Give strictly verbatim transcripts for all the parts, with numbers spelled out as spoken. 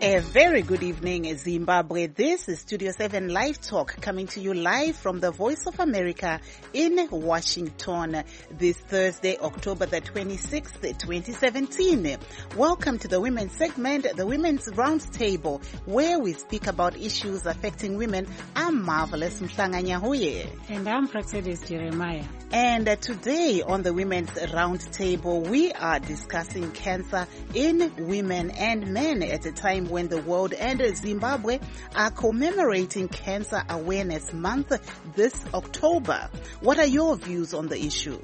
A very good evening, Zimbabwe. This is Studio seven Live Talk, coming to you live from the Voice of America in Washington this Thursday, October the twenty-sixth, twenty seventeen. Welcome to the Women's segment, the Women's Roundtable, where we speak about issues affecting women. I'm Marvelous Mhlanganyahuye. And I'm Praxedis Jeremiah. And uh, today on the Women's Roundtable, we are discussing cancer in women and men at a time when the world and Zimbabwe are commemorating Cancer Awareness Month this October. What are your views on the issue?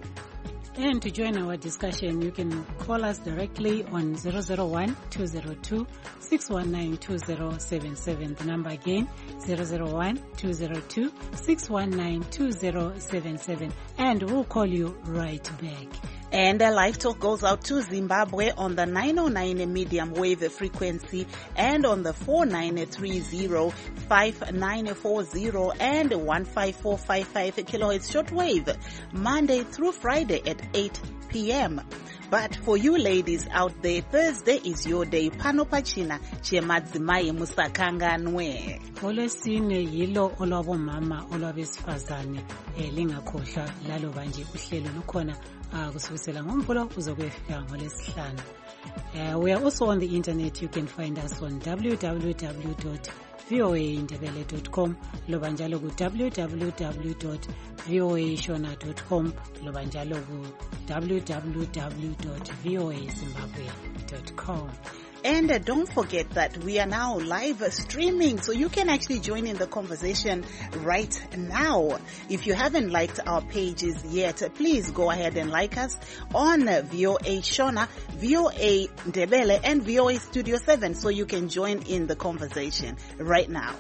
And to join our discussion, you can call us directly on zero zero one, two zero two, six one nine, two zero seven seven. The number again, zero zero one, two zero two, six one nine, two zero seven seven. And we'll call you right back. And uh, Live Talk goes out to Zimbabwe on the nine oh nine medium wave frequency and on the four nine three zero, five nine four zero and one five four five five kilohertz shortwave, Monday through Friday at eight p.m. But for you ladies out there, Thursday is your day. Pano pachina chemadzimai musakanganwe. Olwesine yilo olwabomama olwabesifazane lingakhohlwa lalo banje uhlelo lukhona kusukela ngoMvulo kuze kuyefika ngoLwesihlanu. Uh, we are also on the internet. You can find us on w w w dot voa ndebele dot com, loba njalo ku w w w dot voa shona dot com, loba njalo ku w w w dot voa zimbabwe dot com. And uh, don't forget that we are now live streaming, so you can actually join in the conversation right now. If you haven't liked our pages yet, please go ahead and like us on uh, V O A Shona, V O A Ndebele, and V O A Studio seven, so you can join in the conversation right now.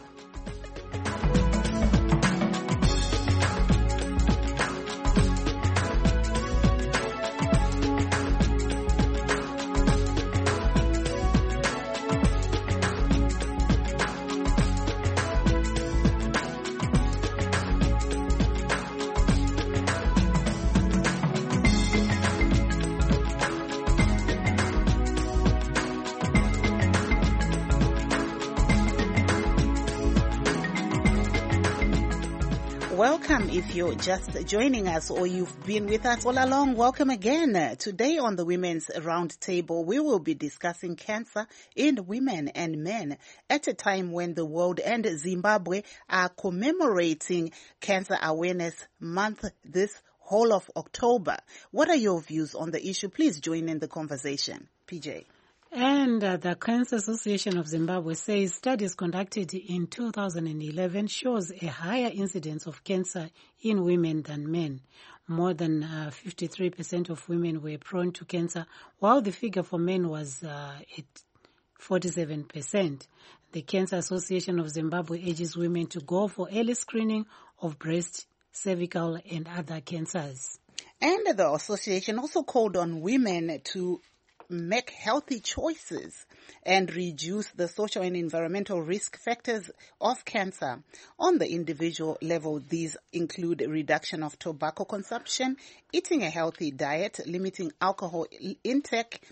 Welcome if you're just joining us or you've been with us all along. Welcome again. Today on the Women's Roundtable, we will be discussing cancer in women and men at a time when the world and Zimbabwe are commemorating Cancer Awareness Month this whole of October. What are your views on the issue? Please join in the conversation. P J. And uh, the Cancer Association of Zimbabwe says studies conducted in two thousand eleven shows a higher incidence of cancer in women than men. More than uh, fifty-three percent of women were prone to cancer, while the figure for men was uh, at forty-seven percent. The Cancer Association of Zimbabwe urges women to go for early screening of breast, cervical, and other cancers. And the association also called on women to make healthy choices and reduce the social and environmental risk factors of cancer. On the individual level, these include reduction of tobacco consumption, eating a healthy diet, limiting alcohol intake,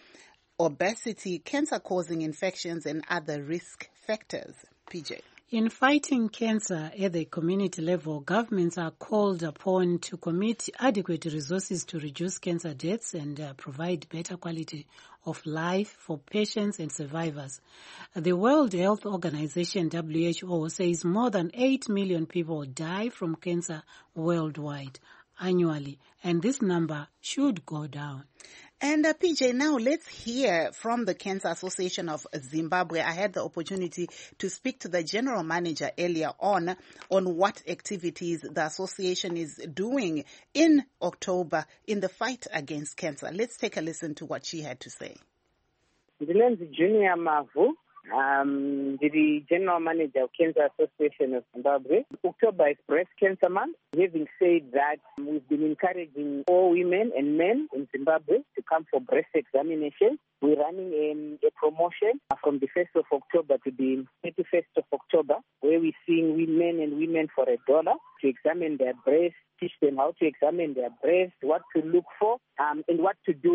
obesity, cancer-causing infections, and other risk factors. P J. In fighting cancer at the community level, governments are called upon to commit adequate resources to reduce cancer deaths and uh, provide better quality of life for patients and survivors. The World Health Organization, W H O, says more than eight million people die from cancer worldwide annually, and this number should go down. And uh, P J, now let's hear from the Cancer Association of Zimbabwe. I had the opportunity to speak to the general manager earlier on on what activities the association is doing in October in the fight against cancer. Let's take a listen to what she had to say. Junior Mavu. Um, the General Manager of Cancer Association of Zimbabwe. October is Breast Cancer Month. Having said that, we've been encouraging all women and men in Zimbabwe to come for breast examination. We're running a, a promotion from the first of October to the thirty-first of October, where we're seeing men and women for a dollar to examine their breast, teach them how to examine their breast, what to look for, um, and what to do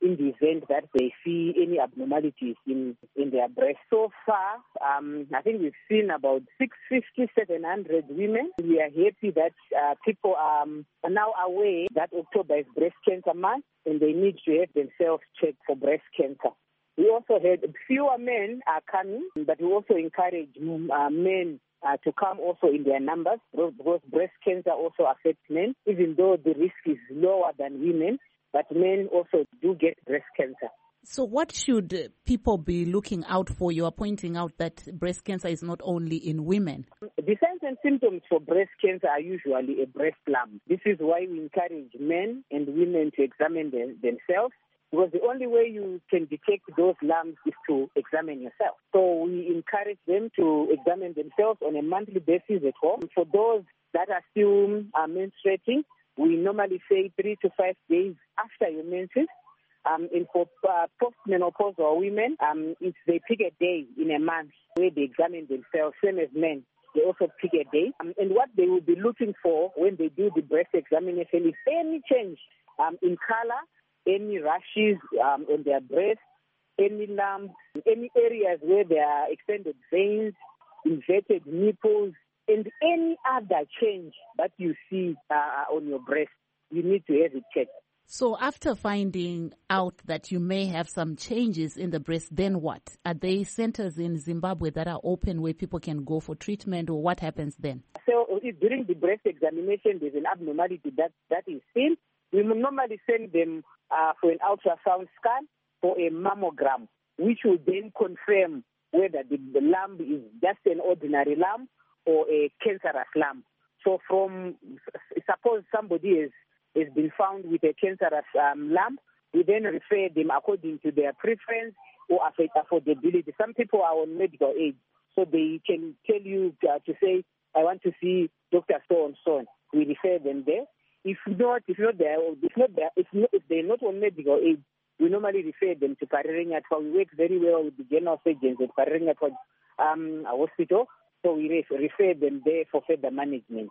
in the event that they see any abnormalities in, in their breast. So far, um, I think we've seen about six hundred fifty, seven hundred women. We are happy that uh, people um, are now aware that October is Breast Cancer Month and they need to have themselves checked for breast cancer. We also had fewer men are coming, but we also encourage uh, men uh, to come also in their numbers because breast cancer also affects men, even though the risk is lower than women, but men also do get breast cancer. So what should people be looking out for? You are pointing out that breast cancer is not only in women. The signs and symptoms for breast cancer are usually a breast lump. This is why we encourage men and women to examine them, themselves, because the only way you can detect those lumps is to examine yourself. So we encourage them to examine themselves on a monthly basis at home. For those that are still uh, menstruating, we normally say three to five days after your menses. Um, and for uh, postmenopausal women, um, if they pick a day in a month where they examine themselves, same as men, they also pick a day. Um, and what they will be looking for when they do the breast examination is any change um, in color, any rashes um, on their breast, any lumps, any areas where there are extended veins, inverted nipples, and any other change that you see uh, on your breast. You need to have it checked. So after finding out that you may have some changes in the breast, then what? Are there centers in Zimbabwe that are open where people can go for treatment, or what happens then? So if during the breast examination there's an abnormality that, that is seen, we will normally send them uh, for an ultrasound scan or a mammogram, which will then confirm whether the, the lump is just an ordinary lump or a cancerous lump. So from, suppose somebody is has been found with a cancerous um, lump, we then refer them according to their preference or affordability. Some people are on medical aid, so they can tell you uh, to say, I want to see Doctor So and so. We refer them there. If not, if not, they're, if not, they're, if, not if they're not on medical aid, we normally refer them to Pareringatwa. We work very well with the general surgeons at Pareringatwa um, hospital, so we refer them there for further management.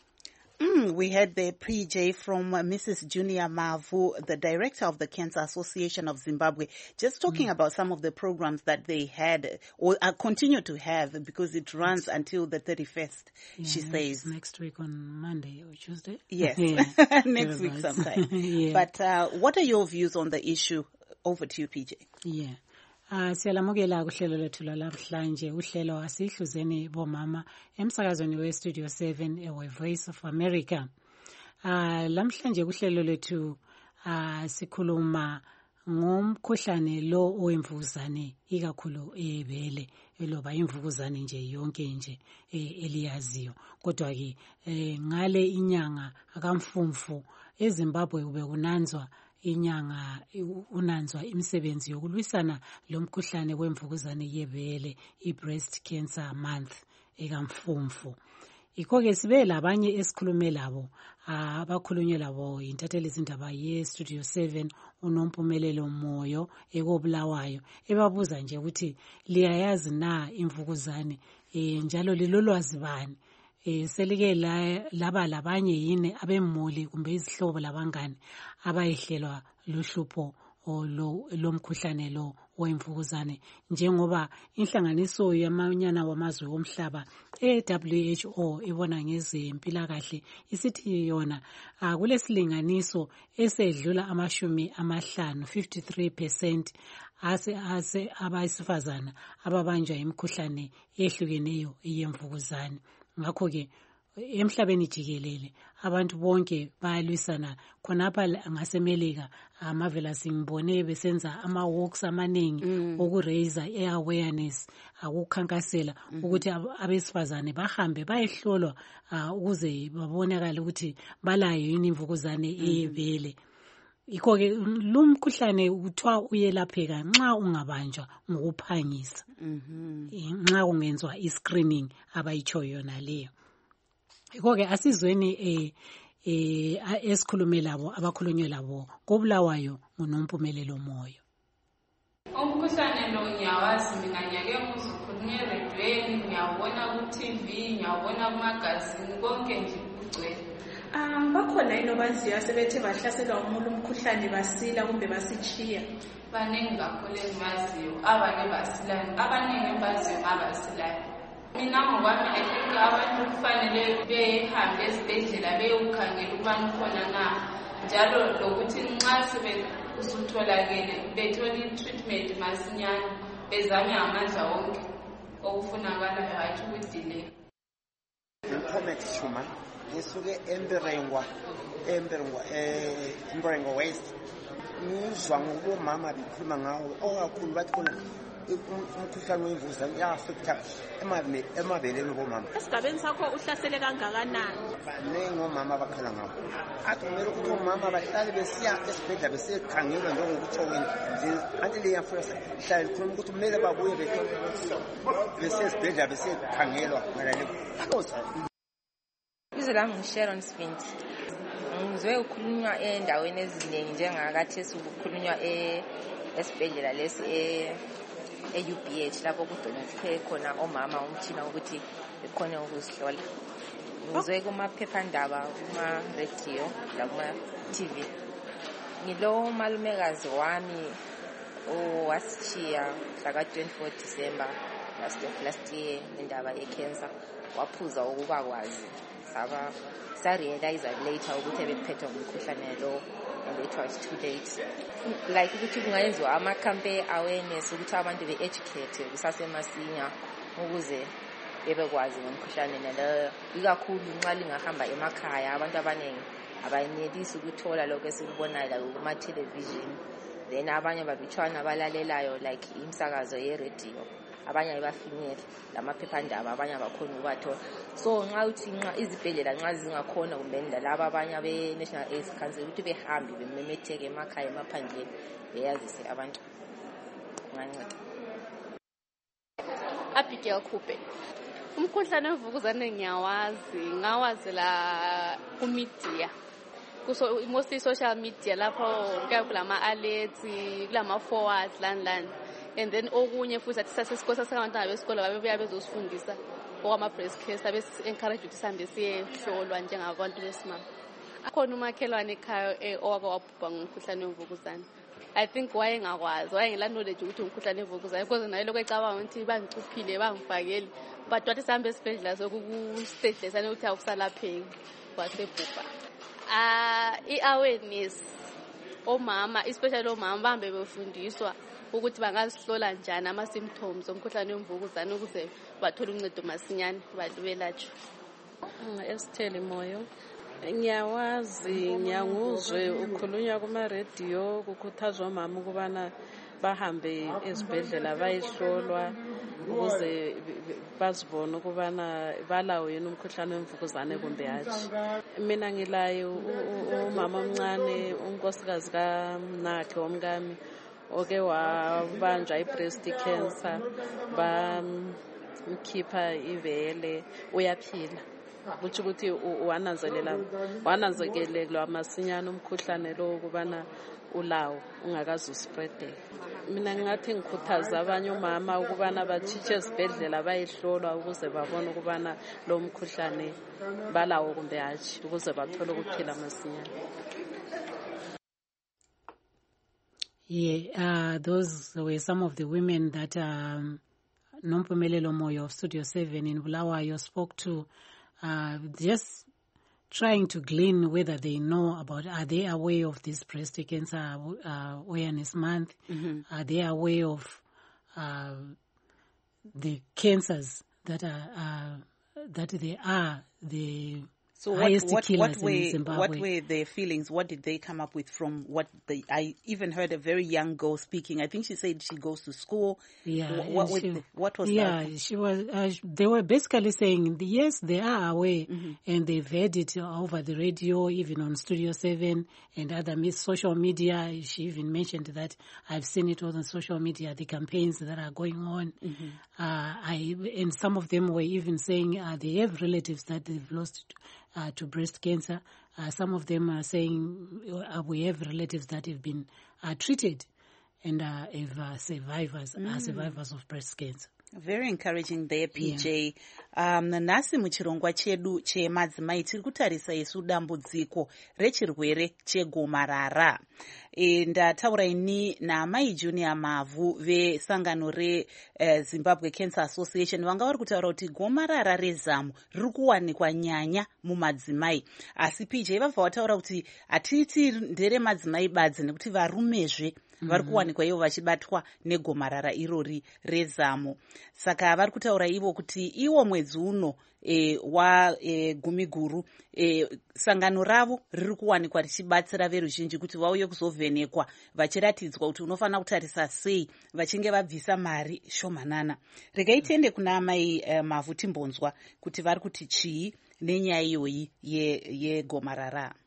Mm, we had the P J from uh, Missus Junior Mavu, the director of the Cancer Association of Zimbabwe, just talking mm. about some of the programs that they had or uh, continue to have, because it runs yes. until the thirty-first, yeah, she says. Next week on Monday or Tuesday? Yes, yeah. next week sometime. yeah. But uh, what are your views on the issue? Over to you, P J. Yeah. Uh, siyalamukela kuhlelo lethu lamhlanje uhlelo asihluzeni bomama emsakazweni we Studio seven ewe Voice of America. Uh, lamhlanje kuhlelo lethu uh, sikhuluma ngomkhuhlane lo owemvukuzane ikakhulu ebele eloba imvukuzane nje yonke nje eliyaziyo. Kodwa ke ngale inyanga akamfumfu eZimbabwe ube kunanzwa inyanga unanzwa imisebenzi yokulwisana lomkhuhlane wemvukuzane yebele, i-breast cancer month ekamfumfu. Ikho ke sibe labanye esikhulume labo abakhulunywe labo intatheli izindaba ye Studio seven uNompumelelo Moyo ekobulawayo ebabuza nje ukuthi liyayazi na imvukuzane eh njalo lilolwazi bani eh selike laba labanye yini abemuli kumbe izihlobo labangani abayihlelwa luhlupho lomkhuhlane lo wemvukuzane, njengoba inhlanganiso yamanyana wamazwe omhlaba e-W H O ibona ngezempilakahle isithi yona kulesilinganiso esedlula amashumi amahlanu fifty-three percent ase ase abasifazana ababanjwa imikhuhlane ehlukeneyo yemvukuzane. Ngakho ke emhlabeni jikelele abantu bonke bayalwisana khonapha ngasemelika amavela singibone besenza ama walks amaningi mm. okuraise awareness akukhankasela mm -hmm. ukuthi abesifazane bahambe bayehlolwa uh, ukuze babonakala ukuthi balayo yini imvukuzane mm -hmm. ebele. Ikho ke lumkhuhlane uthiwa uyelapheka nxa ungabanjwa ngokuphangisa mm -hmm. nxa ungenzwa i-screening abayichoyo yona leyo. Ikho ke asizweni eh eh esikhulume labo abakhulunywe labo kobulawayo nguNompumelelo Moyo. Umkhuhlane lo ngiyawazi mina, ngiyake ngizokhulunywa eredweni, ngiyabona ku T V, ngiyabona ku magazine, konke nje kugcwele. Um, bakhona yini obaziyo asebethe bahlaselwa umuntu umkhuhlane basila kumbe basichiya? Baningi kakhulu engibaziyo, abanye basilayo, abaningi engibaziyo ngabasilayo. Mina ngokwami I think abantu kufanele behambe esibhedlela beyowukhangela ukubana khona na, njalo lokuthi nxa sebe usutholakele bethole i-treatment masinyane, bezame amandla wonke okufunakalayo, hayi ukudelay. Ngikhomeka Shuma, ngisuke eMberengwa, eMberengwa, eh Mberengwa West. Ngizwa ngobomama bekhuluma ngawo okakhulu bathi khona umkhuhlane wemvukuzane uyafektha emabeleni bomama. Esigabeni sakho uhlasele kangakanani? Baningi omama abakhala ngawo. Athi kumele ukuthi omama bahlale besiya esibhedlela besekhangelwa njengokuthi wena anti le yafika hlale khona ukuthi kumele babuye besesibhedlela besekhangelwa ngalale. Izwe lami ngiSharon Smith. Ngizwe ukukhulunywa endaweni eziningi njengakathi ukukhulunywa esibhedlela lesi e e-U B H lapho kudonethwe khona omama umthina ukuthi bekhone ukuzihlola. Ngizwe kumaphephandaba, kuma-radio lakuma-T V. Ngilo malumekazi wami owasichiya mhla twenty-four December last last year indaba ye-cancer, waphuza ukuba kwazi saba sa-realize later ukuthi bephethwe ngumkhuhlane lo, and it was too late. Like ukuthi kungayenziwa ama-campaign awareness ukuthi abantu be-educate kusasemasinya ukuze bebekwazi ngomkhuhlane naloyo, ikakhulu nxa lingahamba emakhaya abantu abaningi abayenelisi ukuthola lokho esikubonayo kuma-television, then abanye babitshwana abalalelayo like imsakazo ye-radio, abanye abafinyela lamaphephandaba, abanye abakhona ukubathola. So nxa uthi nxa izibhedlela nxa zingakhona kumbe laba abanye abe-National AIDS Council ukuthi behambe bememetheke emakhaya emaphandleni beyazise abantu nganceda. Abigail Khube. Umkhuhlane wemvukuzane ngiyawazi, ngawazela ku-media, kuso mostly social media lapho kulama alerts, kulama forwards lan lan, and then okunye futhi athi sasesikole sasabantwana besikole babebuya bezosifundisa okwama breast cancer, bese encourage ukuthi sihambe siyehlolwa njengabantu besimama. Akhona umakhelwane ekhaya owake wabhubha ngomkhuhlane wemvukuzane. I think wayengakwazi, wayengela knowledge ukuthi umkhuhlane wemvukuzane, because naye lokho ecabanga ukuthi bangicuphile bangifakele, but wathi sihambe esibhedlela sokuku stage lesane ukuthi akusalapheki wasebhubha. Ah i-awareness omama, especially omama bahambe befundiswa ukuthi bangazihlola njani ama symptoms omkhuhlane wemvukuzane ukuze bathole uncedo masinyane belatshwe. Esithele moyo ngiyawazi, ngiyanguzwe ukhulunywa kuma-radio kukhuthazwa omama ukubana bahambe ezibhedlela bayihlolwa ukuze bazibone ukubana balawo yini umkhuhlane wemvukuzane kumbe hatshi. Mina ngilaye umama omncane unkosikazi kamnakhe womkami oke wabanjwa i-breast cancer, bamkhipha ivele, uyaphila. Kuthi ukuthi wananzelela wananzekelelwa masinyana umkhuhlane lo ukubana ulawo ungakazi uspread. Mina ngathi ngikhuthaza abanye umama ukubana bathitshe esibhedlela bayihlolwa ukuze babone ukubana lo mkhuhlane balawo kumbe hatshi ukuze bathole ukuphila masinyana. Yeah, uh, those were some of the women that um, Nompumelelo Moyo of Studio seven in Bulawayo spoke to, uh, just trying to glean whether they know about, are they aware of this breast cancer uh, awareness month? Mm-hmm. Are they aware of uh, the cancers that are uh, that they are the So what, what, what, were, what were their feelings? What did they come up with from what they, I even heard a very young girl speaking. I think she said she goes to school. Yeah. What, what, she, the, what was yeah, that? Yeah, she was, uh, they were basically saying, yes, they are aware, mm-hmm. and they've heard it over the radio, even on Studio seven and other social media. She even mentioned that I've seen it all on social media, the campaigns that are going on. Mm-hmm. Uh, I, and some of them were even saying uh, they have relatives that they've lost Uh, to breast cancer. Uh, some of them are saying uh, we have relatives that have been uh, treated and uh, have uh, survivors, mm. uh, survivors of breast cancer. Very encouraging there, P J. Yeah. Um, nhasi muchirongwa chedu chemadzimai tiri kutarisa isu dambudziko rechirwere chegomarara. E, ndataura ini naamai Junior Mavhu vesangano reZimbabwe uh, Cancer Association vanga vari kutaura kuti gomarara rezamu riri kuwanikwa nyanya mumadzimai. Asi P J vabva vataura kuti hatiti nderemadzimai badzi nekuti varumezve vari kuwanikwa ivo vachibatwa negomarara irori rezamu. Saka vari kutaura ivo kuti iwo mwedzi uno e, wa e, gumi guru e, sangano ravo riri kuwanikwa richibatsira veruzhinji kuti vauye kuzovhenekwa vachiratidzwa kuti unofanira kutarisa sei vachinge vabvisa mari shomanana. Regai tiende kuna amai uh, Mavhu timbonzwa kuti vari kuti chii nenyaya iyoyi yegomarara ye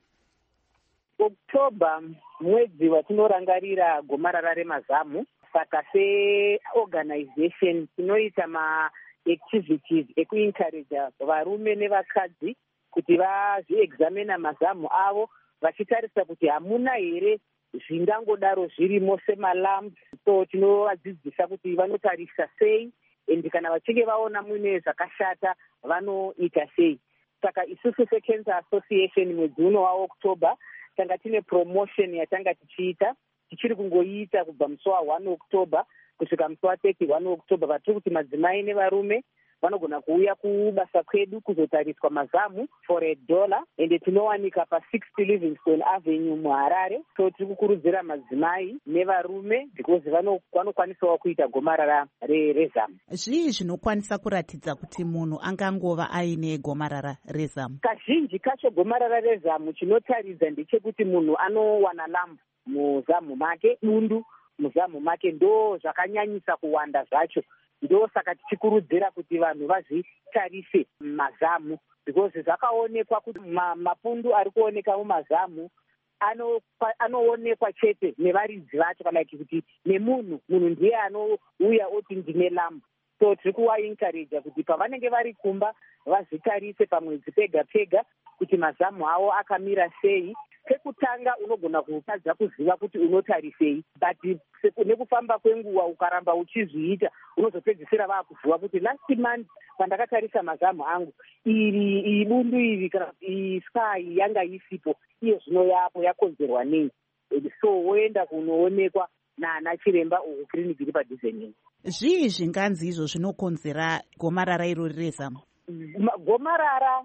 October mwedzi watinorangarira gomarara remazamu. Saka seorganization tinoita maactivities ekuencourage varume nevakadzi kuti vazviexamina mazamu avo vachitarisa kuti hamuna here zvingangodaro zvirimo semalamps. So tinovadzidzisa kuti vanotarisa sei and kana vachinge vaona muine zvakashata vanoita sei. Saka isusu seCancer Association mwedzi uno waOctober tanga tine promotion yatanga tichiita tichiri kungoita kubva musi wa1 October kusvika musi wa31 October vatiri kuti madzimai nevarume vanogona kuuya kubasa kwedu kuzotariswa mazamu for a dollar ende tinowanika pa60 Livingstone Avenue muHarare. So tiri kukurudzira madzimai nevarume because vanokwanisawo kuita gomarara rezamu. Zvii zvinokwanisa kuratidza kuti munhu angangova aine gomarara rezamu? Kazhinji kacho gomarara rezamu chinotaridza ndechekuti munhu anowana lambu muzamu make, bundu muzamu make, ndo zvakanyanyisa kuwanda zvacho. Ndo saka tichikurudzira kuti vanhu vazvitarise mazamu because zvakaonekwa kuti ma, mapundu ari kuoneka mumazamu ano anoonekwa chete nevaridzi vacho kana kuti nemunhu munhu ndiye anouya oti ndine lambu. So tiri kuvaencourage kuti pavanenge vari kumba vazvitarise pamwedzi pega pega kuti mazamu avo akamira sei. Pekutanga unogona kutadza kuziva kuti unotarisei, but nekufamba kwenguva ukaramba uchizviita unozopedzisira vakuziva kuti last month pandakatarisa mazamu angu iri iri bundu iri kana iskai yanga isipo, iyo zvino yapo yakonzerwa nei. So woenda kunoonekwa naana chiremba uku kiriniki iri padhuze neni. Zvii zvinganzi izvo zvinokonzera gomarara irori rezamu? Gomarara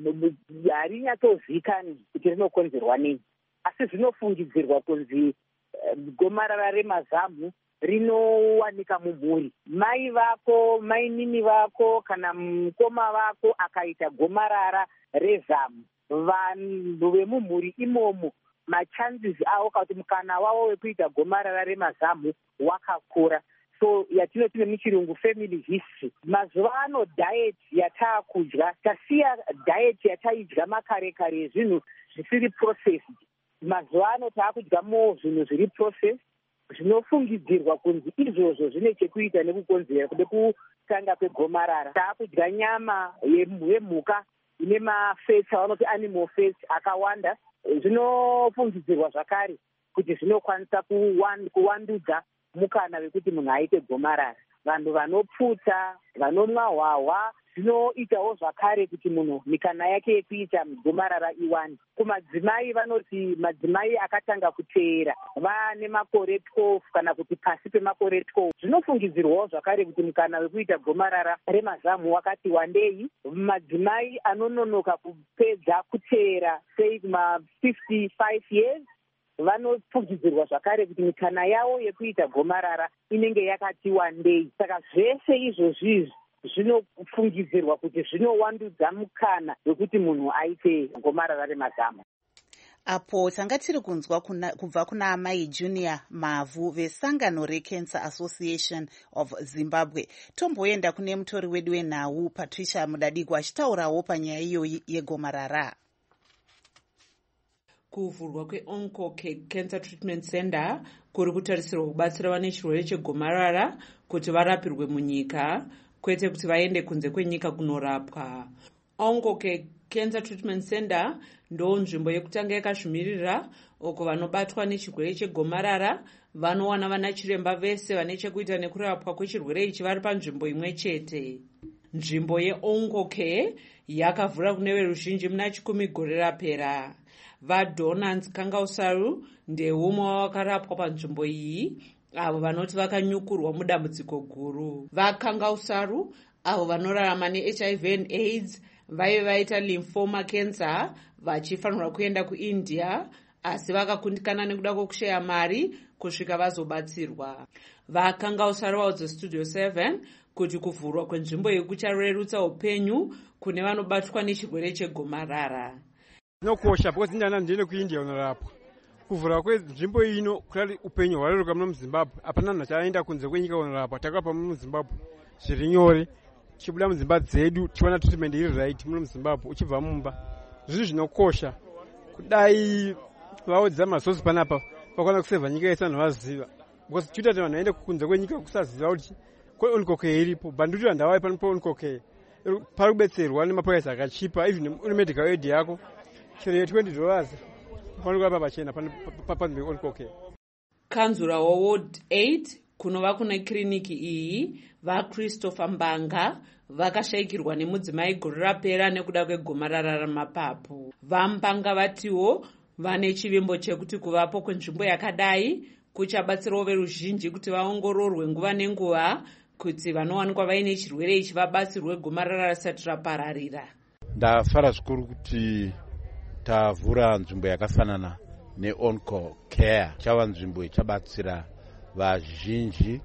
harinyatsozivikanwi kuti rinokonzerwa nei, asi zvinofungidzirwa kunzi gomarara remazamu rinowanika mumhuri. Mai vako, mainini vako kana mukoma vako akaita gomarara rezamu, vanhu vemumhuri imomo machances avo kuti mukana wavo wekuita gomarara remazamu wakakura. So yatinoti nemuchirungu family history. Mazuva ano diet yatakudya tasiya diet yataidya makare kare zvinhu zvisiri processed. Mazuva ano taakudya mo zvinhu zviri processed zvinofungidzirwa kunzi izvozvo zvine chekuita nekukonzera kude kutanga kwegomarara. Taakudya nyama yemhuka ine mafats avanoti animal fats akawanda, zvinofungidzirwa zvakare kuti zvinokwanisa kuwandudza mukana wekuti munhu aite gomarara. Vanhu vanopfuta, vanomwa hwahwa zvinoitawo zvakare kuti munhu mikana yake yekuita gomarara iwande. Kumadzimai vanoti madzimai akatanga kuteera vaane makore twelve kana kuti pasi pemakore twelve zvinofungidzirwawo zvakare kuti mukana wekuita gomarara remazamu wakati wandei. Madzimai anononoka kupedza kuteera sei kuma fifty-five years vanofungidzirwa zvakare kuti mikana yavo yekuita gomarara inenge yakati wandei. Saka zvese izvozvi zvinofungidzirwa kuti zvinowandudza mukana wekuti munhu aite gomarara remazamu. Apo tanga tiri kunzwa kubva kuna amai Junior Mavhu vesangano reCancer Association of Zimbabwe. Tomboenda kune mutori wedu wenhau Patricia Mudadigu achitaurawo panyaya iyoyi yegomarara. Kuvhurwa kweOnco Cancer Treatment Center kuri kutarisirwa kubatsira vane chirwere chegomarara kuti varapirwe munyika kwete kuti vaende kunze kwenyika kunorapwa. Ongoke Cancer Treatment Center ndo nzvimbo yekutanga yakazvimirira uko vanobatwa nechirwere chegomarara vanowana vana chiremba vese vane chekuita nekurapwa kwechirwere ichi vari panzvimbo imwe chete. Nzvimbo yeOngoke yakavhura kune veruzhinji muna chikumi gore rapera. VaDonans Kangausaru ndeumwe wakarapwa panzvimbo iyi avo vanoti vakanyukurwa mudambudziko guru. VaKangausaru avo vanorarama neH I V and AIDS vaive vaita lymphoma cancer vachifanirwa kuenda kuIndia asi vakakundikana nekuda kwokushaya mari kusvika vazobatsirwa. VaKangausaru vaudza Studio seven kuti kuvhurwa kwenzvimbo iyi kucharerutsa upenyu kune vanobatwa nechirwere chegomarara. Nokosha because ndana ndine kuIndia unorapwa. Kuvhura kwenzvimbo ino kuti upenyu hwareruka muno muZimbabwe. Apana munhu achaenda kunze kwenyika unorapwa. Takarapwa muno muZimbabwe zviri nyore. Chibuda mudzimba dzedu tiwana treatment iri right muno muZimbabwe uchibva mumba. Zvinhu zvinokosha kudai vaudza masosi panapa vakwana kusevha nyika yese vanhu vaziva. Because tiita kuti vanhu vaende kunze kwenyika kusaziva kuti Ongoke iripo. Banduri vandawai pano paOngoke. Pari kubetserwa nemaprice akachipa even une medical aid yako. Chero twenty dollars. Panokurapa pachena panzvimbo Ongoke. Kanzura waWard eight kunova kune kiriniki iyi vaChristopher Mbanga vakashayikirwa nemudzimai gore rapera nekuda kwegomarara ramapapu. VaMbanga vatiwo vane chivimbo chekuti kuvapo kwenzvimbo yakadai kuchabatsirawo veruzhinji kuti vaongororwe nguva nenguva kuti vanowanikwa vaine chirwere ichi vabatsirwe gomarara risati rapararira. Ndafara zvikuru kuti tavhura nzvimbo yakafanana neOngoke chava nzvimbo ichabatsira vazhinji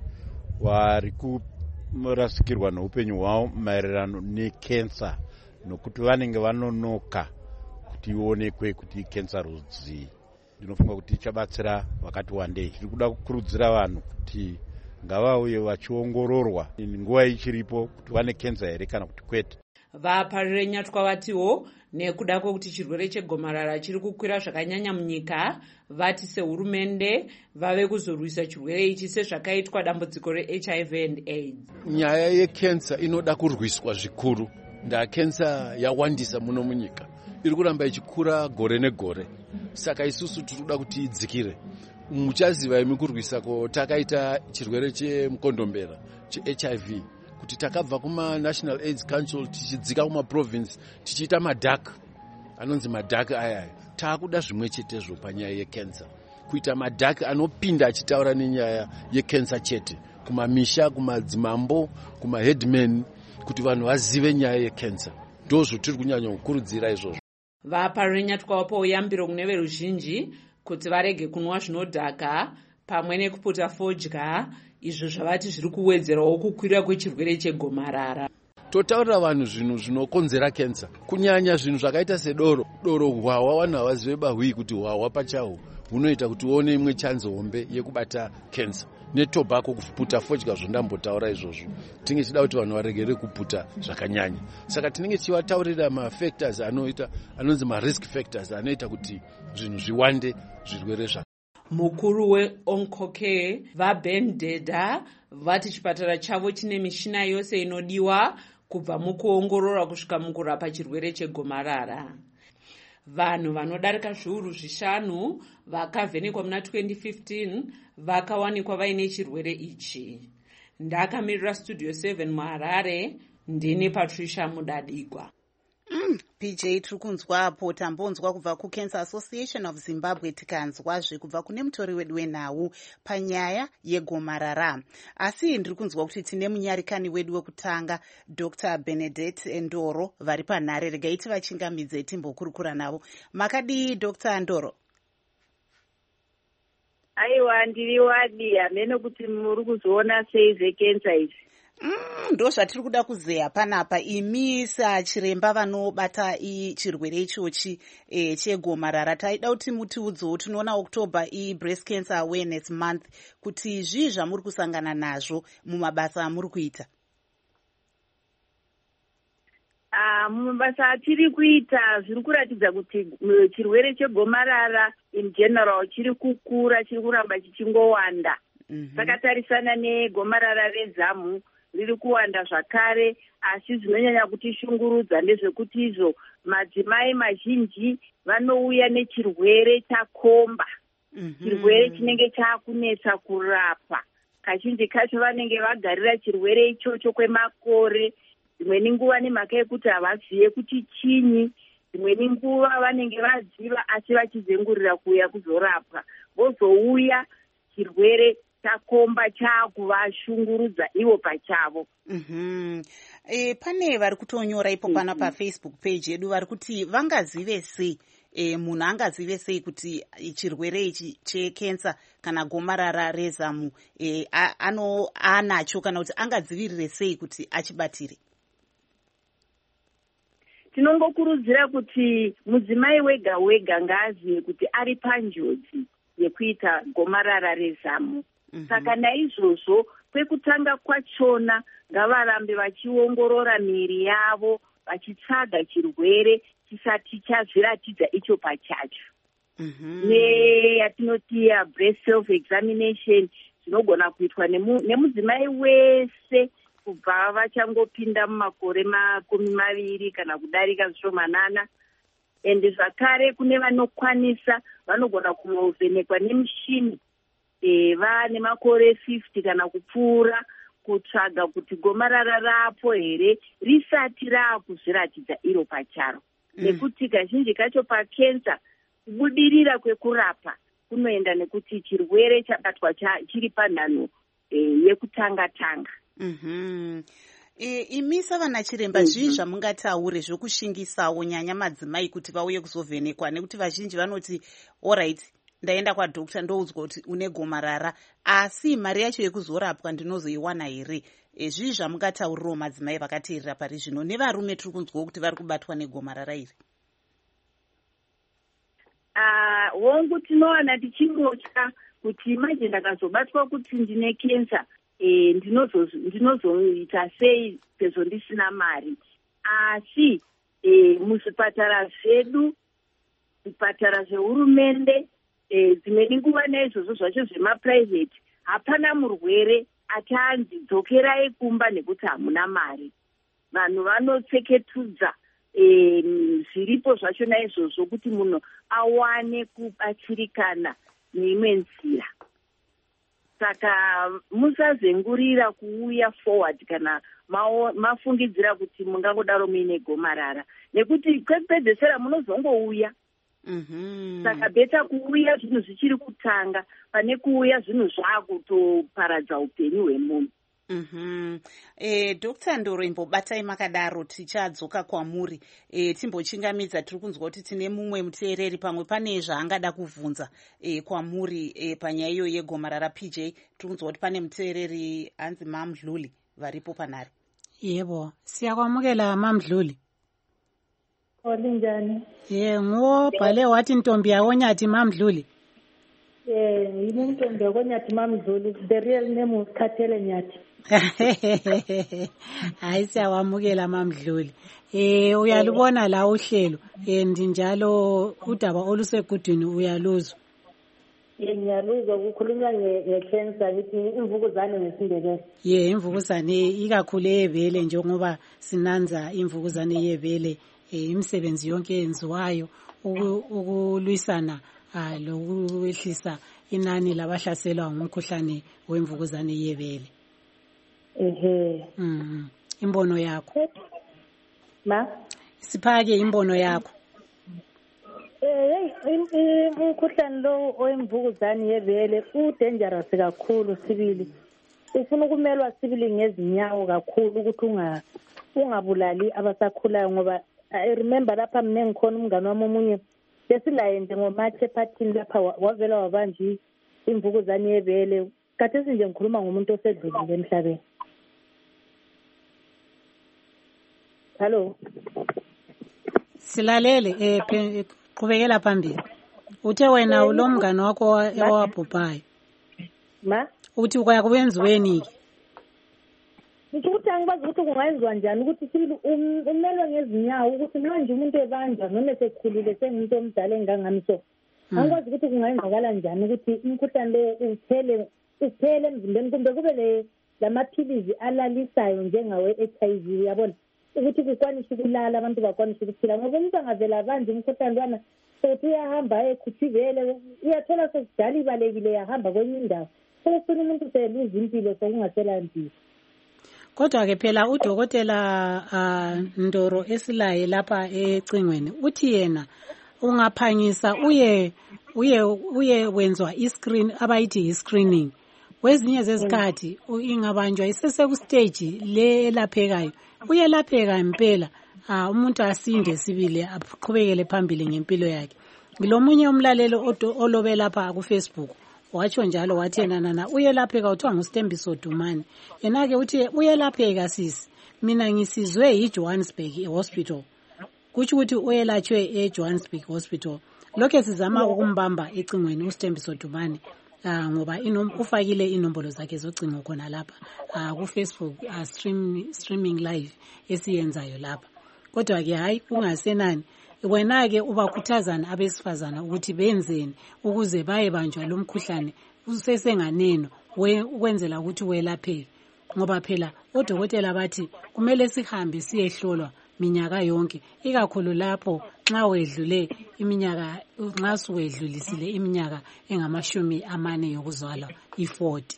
vari kurasikirwa neupenyu hwavo maererano nekensa nokuti vanenge vanonoka kuti ionekwe kuti kensa rudzii. Ndinofunga kuti ichabatsira vakati wandei. Tiri kuda kukurudzira vanhu kuti ngavauye vachiongororwa nguva ichiripo kuti vane kensa here kana kuti kwete. Vaparire nyatwa vatiwo nekuda kwokuti chirwere chegomarara chiri kukwira zvakanyanya munyika vati sehurumende vave kuzorwisa chirwere ichi sezvakaitwa dambudziko reH I V and AIDS. Nyaya yekensa inoda kurwiswa zvikuru. Nda kensa yawandisa muno munyika. Iri kuramba ichikura gore negore. Saka isusu tinoda kuti idzikire. Muchaziva imi kurwisa ko takaita chirwere chemukondombera cheH I V kuti takabva kuma National AIDS Council tichidzika kuma province tichiita madhaka anonzi madhaka aya. Taakuda zvimwe chetezvo panyaya yekensa. Kuita madhaka anopinda achitaura nenyaya yekensa chete kumamisha kumadzimambo kuma headmen kuti vanhu vazive nyaya yekensa. Ndozvo tiri kunyanya kukurudzira izvozvo. Vaparire nyatwa wapo uyambiro kune veruzhinji kuti varege kunwa zvinodhaka pamwe nekuputa fodya izvo zvavati zviri kuwedzerawo kukwira kwechirwere chegomarara. Totaurira vanhu zvinhu zvinokonzera kensa kunyanya zvinhu zvakaita sedoro. Doro hwawa vanhu havazive bahwi kuti hwawa pachaho hunoita kuti uone imwe chanzi hombe yekubata kensa. Netobacco kuputa fodya zvondambotaura izvozvo. Tinenge tichida kuti vanhu varegere kuputa zvakanyanya. Saka tinenge tichivataurira mafactors anoita anonzi marisk factors anoita kuti zvinhu zviwande zvirwere zva. Mukuru weOngoke vaBen Deda vati chipatara chavo chine mishina yose inodiwa kubva mukuongorora kusvika mukurapa chirwere chegomarara. Vanhu vanodarika zviuru zvishanu vakavhenekwa muna twenty fifteen vakawanikwa vaine chirwere ichi. Ndakamirira Studio seven muHarare, ndini Patricia Mudadikwa. Mm, P J tiri kunzwapo tambonzwa kubva kuCancer Association of Zimbabwe tikanzwazve kubva kune mutori wedu wenhau panyaya yegomarara. Asi ndiri kunzwa kuti tine munyarikani wedu wekutanga Doctor Benedette Ndoro vari panhare. Regai tivachingamidze timbokurukura navo. Makadii Doctor Ndoro? Aiwa ndiri wadi hamene kuti muri kuzoona sei zvekensa izvi. Mm, ndo zvatiri kuda kuzeya panapa. Imi sachiremba vanobata chirwere ichochi e, chegomarara taida kuti mutiudzewo tinoona October i-breast cancer awareness month kuti zvii zvamuri kusangana nazvo mumabasa amuri kuita. Ah, mumabasa atiri kuita zviri kuratidza kuti chirwere chegomarara in general chiri kukura, chiri kuramba chichingowanda. Mm-hmm. Takatarisana negomarara rezamu riri kuwanda zvakare, asi zvinonyanya kutishungurudza ndezvekuti izvo madzimai mazhinji vanouya nechirwere chakomba, mm-hmm. chirwere chinenge chaakunetsa kurapa. Kazhinji kacho vanenge vagarira chirwere ichocho kwemakore, dzimweni nguva nemhaka yekuti havazive kuti chinyi, dzimweni nguva vanenge vaziva asi vachizengurira kuuya kuzorapwa, vozouya chirwere chakomba chaakuvashungurudza ivo pachavo. Mm-hmm. E, pane vari kutonyora ipo pana mm-hmm. pafacebook page yedu vari kuti vangazive sei, e, munhu angazive sei kuti chirwere ichi chekensa kana gomarara rezamu e, ano anacho kana kuti angadzivirire sei kuti achibatire? Tinongokurudzira kuti mudzimai wega wega ngaazive kuti ari panjodzi yekuita gomarara rezamu. Mm-hmm. Saka naizvozvo kwekutanga kwachona ngavarambe vachiongorora miri yavo vachitsvaga chirwere chisati chazviratidza icho pachacho. Mm-hmm. Neyatinoti breast self examination zvinogona kuitwa nemu, nemudzimai wese kubva vachangopinda mumakore makumi maviri kana kudarika zvishomanana. Ende zvakare kune vanokwanisa vanogona kunovhenekwa nemushini e, vane makore fifty kana kupfuura kutsvaga kuti gomarara rapo here risati raakuzviratidza iro pacharo. Mm. Nekuti kazhinji kacho pakensa kubudirira kwekurapa kunoenda nekuti chirwere chabatwa cha, chiri panhano e, yekutanga-tanga. Mm-hmm. E, imi savana chiremba zvii mm-hmm. zvamungataure zvokushingisawo nyanya madzimai kuti vauye kuzovhenekwa, nekuti vazhinji vanoti alright ndaenda kwadhokta ndoudzwa kuti une gomarara asi mari yacho yekuzorapwa ndinozoiwana here? E, zvii zvamungataurirawo madzimai vakateerera pari zvino nevarume tiri kunzwawo kuti vari kubatwa negomarara iri? Uh, wongu tinowana tichingotya kuti manje ndakazobatwa kuti ndine kensa e, ndinozoita sei sezvo ndisina mari. Asi e, muzvipatara zvedu, zvipatara zvehurumende, e, dzimweni nguva naizvozvo zvacho zvemaprivate, hapana murwere achanzi dzokerai kumba nekuti hamuna mari. Vanhu vanotseketudza e, zviripo zvacho naizvozvo kuti munhu awane kubatsirikana neimwe nzira. Saka musazengurira kuuya forward kana mafungidzira kuti mungangodaro muine gomarara, nekuti kwekupedzesera munozongouya. Mm-hmm. Saka beta kuuya zvinhu zvichiri kutanga pane kuuya zvinhu zvaakutoparadza upenyu hwemunhu. Mm-hmm. E, Doctor Ndoro, imbobatai makadaro tichadzoka kwamuri. E, timbochingamidza tiri kunzwa kuti tine mumwe muteereri pamwe pane zvaangada kuvhunza e, kwamuri e, panyaya iyo yegomarara. P J, tiri kunzwa kuti pane muteereri anzi Mamdluli varipo panhare. Yebo, siyakwamukela Mamdluli. Olinjani? Ye, nguwo bhale wathi ntombi yakonyati Mamdluli. Eh, yini ntombi yakonyati Mamdluli, the real name was Khathele Nyathi. Hayi siyawamukela Mamdluli. Eh, uyalubona la uhlelo and njalo udaba olusegudwini uyaluzwa. Ye, ngiyaluzwa kukhulunywa nge-cancer ngithi imvukuzane ngesindebele. Ye, imvukuzane ikakhulu eyebele njengoba sinanza imvukuzane yebele imisebenzi yonke yenziwayo ukulwisana lokwehlisa inani labahlaselwa ngumkhuhlane wemvukuzane yebele. Ehe. Mhm. Imbono yakho. Ma? Siphake imbono yakho. Eh, umkhuhlane lo oyimvukuzane yebele udangerous kakhulu sibili. Ufuna ukumelwa sibili ngezinyawo kakhulu ukuthi unga ungabulali abasakhulayo, ngoba I remember lapha mina ngikhona umngane wami omunye besilaye nje ngomathe ephathini lapha wavela wabanje imvukuzane yebele. Khathesi nje ngikhuluma ngomuntu osedlulile emhlabeni. Hello. Silalele eh qhubekela phambili. Uthe wena ulomngane wakho owabhubhayo. Ma? Uthi ukwaya kubenziweni ke? Ukuthi angibazi ukuthi kungayenziwa njani ukuthi sibili umelwe ngezinyawo ukuthi manje umuntu ebanja noma esekhulile sengumuntu omdala engangami so. Angikwazi ukuthi kungayenzakala njani ukuthi umkhuhlane lo uphele uphele emzimbeni kumbe kube le lamaphilizi alalisayo njengawe H I V yabona ukuthi kukwanisa ukulala abantu bakwanisa ukuphila ngoba umuntu angavela abanje umkhuhlane lwana sokuthi uyahamba ekhuthivele uyathola sekudala ibalekile yahamba kwenye indawo sokufuna umuntu seluza impilo sokungaselandisi. Kodwa-ke phela udokotela uh, Ndoro Esilaye lapha ecingweni uthi yena ungaphangisa uye uye uye wenzwa iscreen abayithi iscreening kwezinye zezikhathi ingabanjwa isesekuStage le elaphekayo uyelapheka impela uh, umuntu asinde sibili aqhubekele phambili ngempilo yakhe. Ngilomunye umlalelo olobe lapha ku Facebook watsho njalo wathi yena nana uyelapheka uthiwa nguStembiso Dumani yena ke uthi uyelapheka sisi mina ngisizwe yiJohannesburg Hospital kuthi ukuthi uyelatshwe eJohannesburg Hospital lokho sizama ukumbamba ecingweni uStembiso Dumani uh, ngoba inom ufakile inombolo zakhe zocingo khona lapha uh, ku Facebook uh, stream, streaming live esiyenzayo lapha. Kodwa ke hayi kungasenani wena ke ubakhuthazana abesifazana ukuthi benzeni ukuze bayebanjwa lo mkhuhlane usesenganeno ukwenzela ukuthi welapheke ngoba phela odokotela bathi kumele sihambe siyehlolwa minyaka yonke ikakhulu lapho nxa wedlule iminyaka nxa suwedlulisile iminyaka engamashumi amane yokuzalwa i-forty.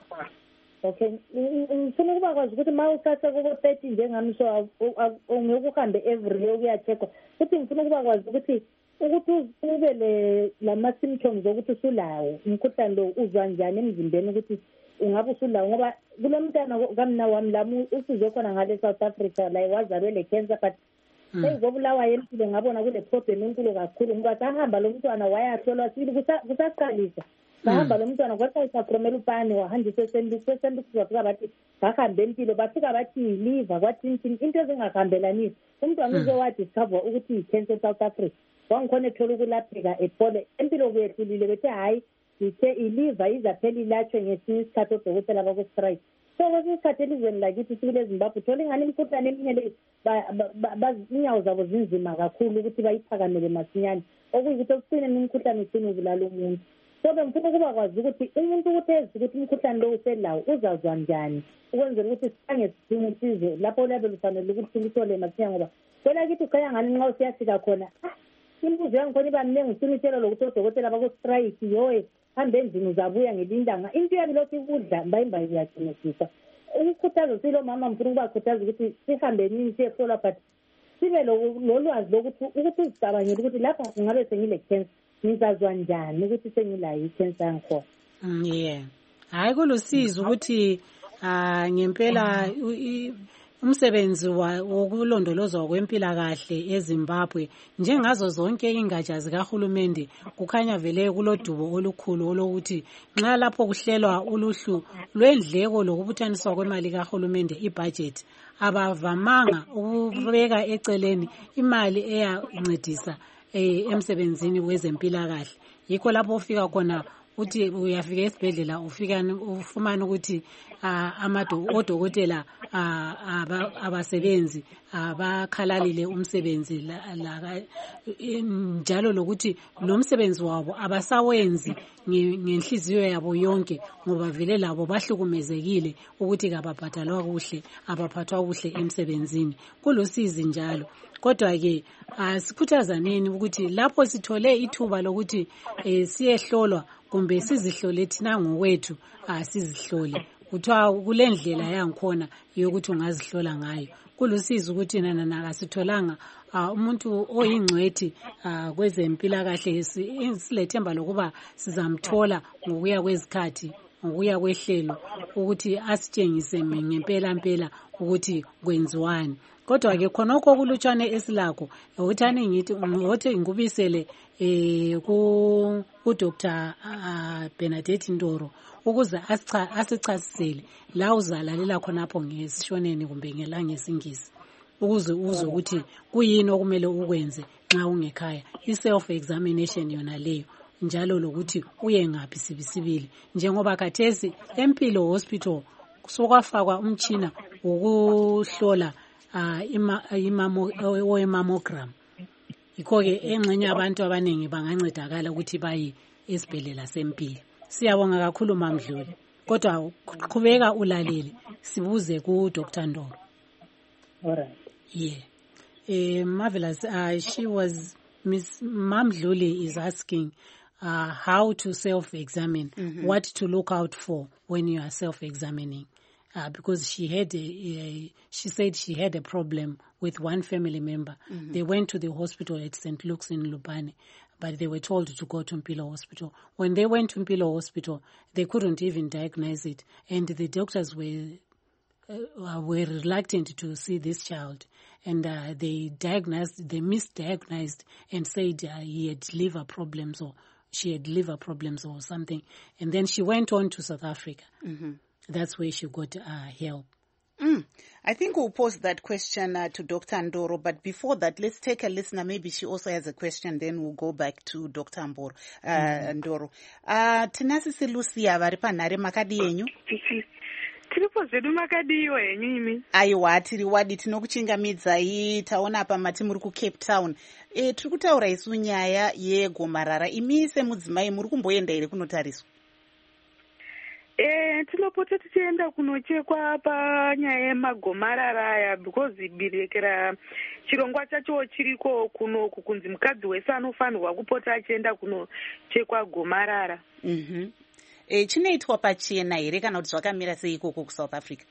Okay, ngifuna ukuba kwazi ukuthi ma usase kubo thirty njengami so ungeke uhambe every year uyacheckwa futhi ngifuna ukuba kwazi ukuthi ukuthi ube le lama symptoms ukuthi usulawo umkhuhlane lo uzwa njani emzimbeni ukuthi ungabe usulawo ngoba kulo mntana kamna wami lami usizwe khona ngale South Africa la wazalwe le cancer but sezobulawa yempilo ngabona kule problem enkulu kakhulu ngoba sahamba lo mntwana wayahlolwa sibili kusaqalisa bahamba lo mntwana kwathi sakromela upane wahanjiswa esenduku esenduku bafika bathi bahambe empilo bafika bathi liver kwathi into ezingahambelani umntwana uze wadiscover ukuthi i-cancer South Africa wangikhona ethola ukulapheka ephole empilo kuyehlulile bethe hayi ithe iliver izaphela ilatshwe ngesinye isikhathi odokotela baku-strike so kwesinye isikhathi elizweni lakithi sikule eZimbabwe thola ingane imikhuhlane eminye le inyawo zabo zinzima kakhulu ukuthi bayiphakamele masinyane okuyikuthi okucineni umkhuhlane ugcine ubulala umuntu. So bengifuna ukuba kwazi ukuthi umuntu ukuthi ezi ukuthi umkhuhlane lo uselawo uzazwa njani ukwenzela ukuthi sisange sidinga usizo lapho lebe lufanele ukuthi luthole masinya ngoba kwela kithi ukhaya ngani nxa usiyafika khona imbuzo yangikhona iba mningi ngifuna itshelo lokuthi odokotela baku-strike yoye hambe endlini uzabuya ngelindanga into yabi lokhu ikudla mbayimbayi iyaqinisisa ukukhuthaza silo mama ngifuna ukubakhuthaza ukuthi sihambe nini siyehlolwa but sibe lolwazi lokuthi ukuthi uzicabangele ukuthi lapha kungabe sengile cancer ngizazwa njani ukuthi sengilayo i-cancer yangikhona. Yeah, hayi kulusizo ukuthi uh, ngempela umsebenzi wokulondolozwa kwempilakahle eZimbabwe njengazo zonke ingatsha zikahulumende kukhanya vele kulodubo olukhulu olokuthi nxa lapho kuhlelwa uluhlu lwendleko lokubuthaniswa kwemali kahulumende ibudget abavamanga ukubeka eceleni imali eyancedisa eh, emsebenzini wezempilakahle. Yikho lapho ufika khona uthi uyafika esibhedlela ufika ufumana ukuthi amado odokotela abasebenzi abakhalalile umsebenzi la njalo lokuthi lo msebenzi wabo abasawenzi ngenhliziyo yabo yonke ngoba vele labo bahlukumezekile ukuthi kababhadalwa kuhle abaphathwa kuhle emsebenzini kulusizi njalo. Kodwa ke asikhuthazaneni ukuthi lapho sithole ithuba lokuthi siyehlolwa kumbe sizihlole thina ngokwethu asizihlole kuthiwa kulendlela yangikhona yokuthi ungazihlola ngayo. Kulusizi ukuthi nana nakasitholanga umuntu oyingcwethi kwezempilakahle silethemba lokuba sizamthola ngokuya kwezikhathi ngokuya kwehlelo ukuthi asitshengise ngempela mpela ukuthi kwenziwani. Kodwa ke khonokho kulutshwane esilakho ukuthani ngithi ngothi ngikubisele eh ku ku Doctor Bernadette Ndoro ukuze asichasisele la uzalalela khonapho ngesishoneni kumbe ngelangesingisi ukuze uzwe ukuthi kuyini okumele ukwenze nxa ungekhaya i-self examination yona leyo njalo lokuthi uye ngaphi sibisibili njengoba khathesi empilo hospital sokwafakwa umtshina wokuhlola i-mammogram. Yikho ke engxenye abantu abaningi bangancedakala ukuthi baye esibhedlela sempilo. Siyabonga kakhulu Mamdluli kodwa qhubeka ulalele sibuze ku Doctor Ndoro. All right. Yeah. Uh, marvelous. Uh, she was, Miss Mamdluli is asking uh, how to self-examine, mm-hmm. what to look out for when you are self-examining. Uh, because she had a, a, she said she had a problem with one family member. Mm-hmm. They went to the hospital at Saint Luke's in Lubani, but they were told to go to Mpilo Hospital. When they went to Mpilo Hospital, they couldn't even diagnose it, and the doctors were uh, were reluctant to see this child, and uh, they diagnosed, they misdiagnosed, and said uh, he had liver problems or she had liver problems or something, and then she went on to South Africa. Mm-hmm. That's where she got uh, help. Mm. I think we'll pose that question uh, to Doctor Ndoro, but before that, let's take a listener. Maybe she also has a question, then we'll go back to Doctor Mboro, uh, mm-hmm. Ndoro. Uh, Tinasisi Lucia, vari panhare makadi yenyu? Tiripo zvedu makadiyo yenyu imi. Aiwa, tiri wadi tinokuchingamidzai, taona apa mati muri ku Cape Town. E, tiri kutaura isu nyaya yegomarara. Imi semudzimai muri kumboenda here kunotariswa? Eh, tinopota tichienda kunochekwa panyaya yemagomarara aya because birekera chirongwa chacho chiriko kunoku kunzi mukadzi wese anofanirwa kupota achienda kunochekwa gomarara. Mhm. Eh, chinoitwa pachena here kana kuti zvakamira sei ikoko kuSouth Africa?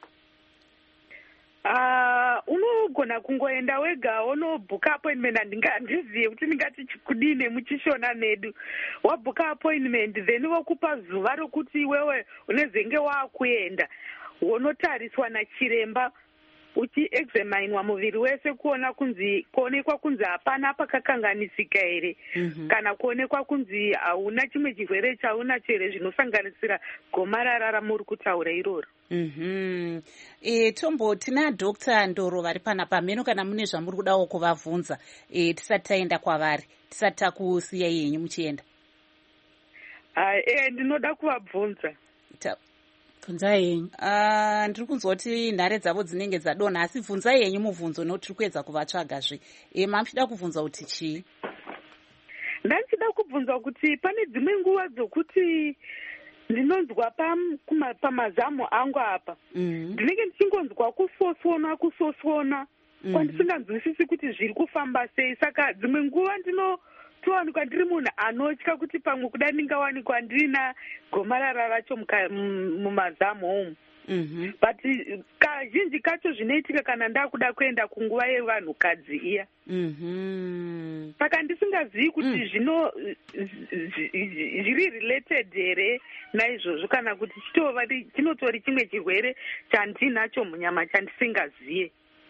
Uh, unogona kungoenda wega unobhuka appointment. Handingazive kuti ndingati kudini muchishona medu. Wabhuka appointment then vokupa zuva rokuti iwewe unezenge waakuenda unotariswa nachiremba uchiexaminwa muviri wese kuona kunzi kuonekwa kunzi hapana pakakanganisika here, mm-hmm. kana kuonekwa kunzi hauna chimwe chirwere chaunacho here zvinosanganisira gomarara ramuri kutaura iroro. Mhm. E, Tombo, tina Doctor Ndoro vari panapa meno kana mune zvamuri kudawo kuvabvunza e, tisati taenda kwavari, tisati takusiya yenyu muchienda. Ah, eh ndinoda kuvabvunza. Bvunzai yenyu. Uh, ndiri kunzwa kuti nhare dzavo dzinenge dzadonha, asi bvunzai yenyu mubvunzo nokuti tiri kuedza kuvatsvagazve. E, mamuchida kubvunza kuti chii? Ndanchida kubvunza kuti pane dzimwe nguva dzokuti ndinonzwa pamazamu angu apa. Ndinenge ndichingonzwa kusosona kusosona kwandisinganzwisisi kuti zviri kufamba sei. Saka dzimwe nguva ndinotowanikwa ndiri munhu anotya kuti pamwe kuda ndingawanikwa ndina gomarara racho mumazamu omu. But kazhinji kacho zvinoitika kana ndakuda kuenda kunguva yevanhukadzi iya. Saka ndisingazivi kuti zvino zviri related here naizvozvo kana kuti chinotori chimwe chirwere chandinacho munyama chandisingazive.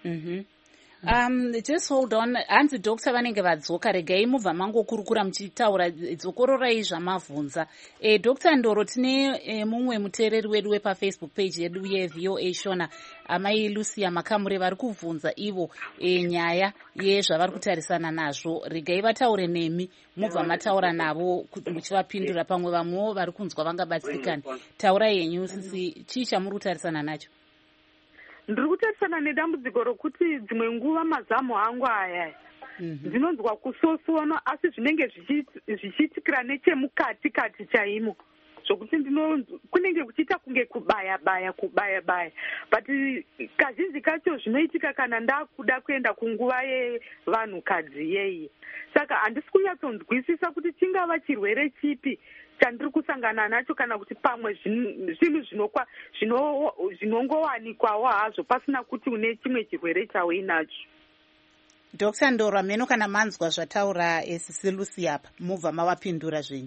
Um, just hold on. Hanzi Doctor vanenge vadzoka, regai mubva mangokurukura muchitaura, dzokororai zvamabvunza. E, Doctor Ndoro, tine e, mumwe muteereri wedu wepafacebook page yedu yeV O A Shona, amai Lucia Makamure vari kubvunza ivo e, nyaya yezvavari kutarisana nazvo. Regai vataure nemi, mubva mataura navo muchivapindura, pamwe vamwewo vari kunzwa vangabatsirikana. Taurai yenyu, sisi chii chamuri kutarisana nacho? Ndiri kutarisana nedambudziko rokuti dzimwe nguva mazamu angu aya ndinonzwa kusosona, asi zvinenge zvichiitikira nechemukati kati chaimo, zvokuti kunenge kuchiita kunge kubaya baya kubaya baya, but kazhinji kacho zvinoitika kana ndakuda kuenda kunguva yevanhukadzi yeye. Saka handisi kunyatsonzwisisa kuti chingava chirwere chipi chandiri kusangana nacho, kana kuti pamwe zvinhu zvinongowanikwawo hazvo pasina kuti une chimwe chirwere chauinacho. Doctor Ndoro, meno kana manzwa zvataura esisi Lucia apa, mubva mavapindura zvenyu?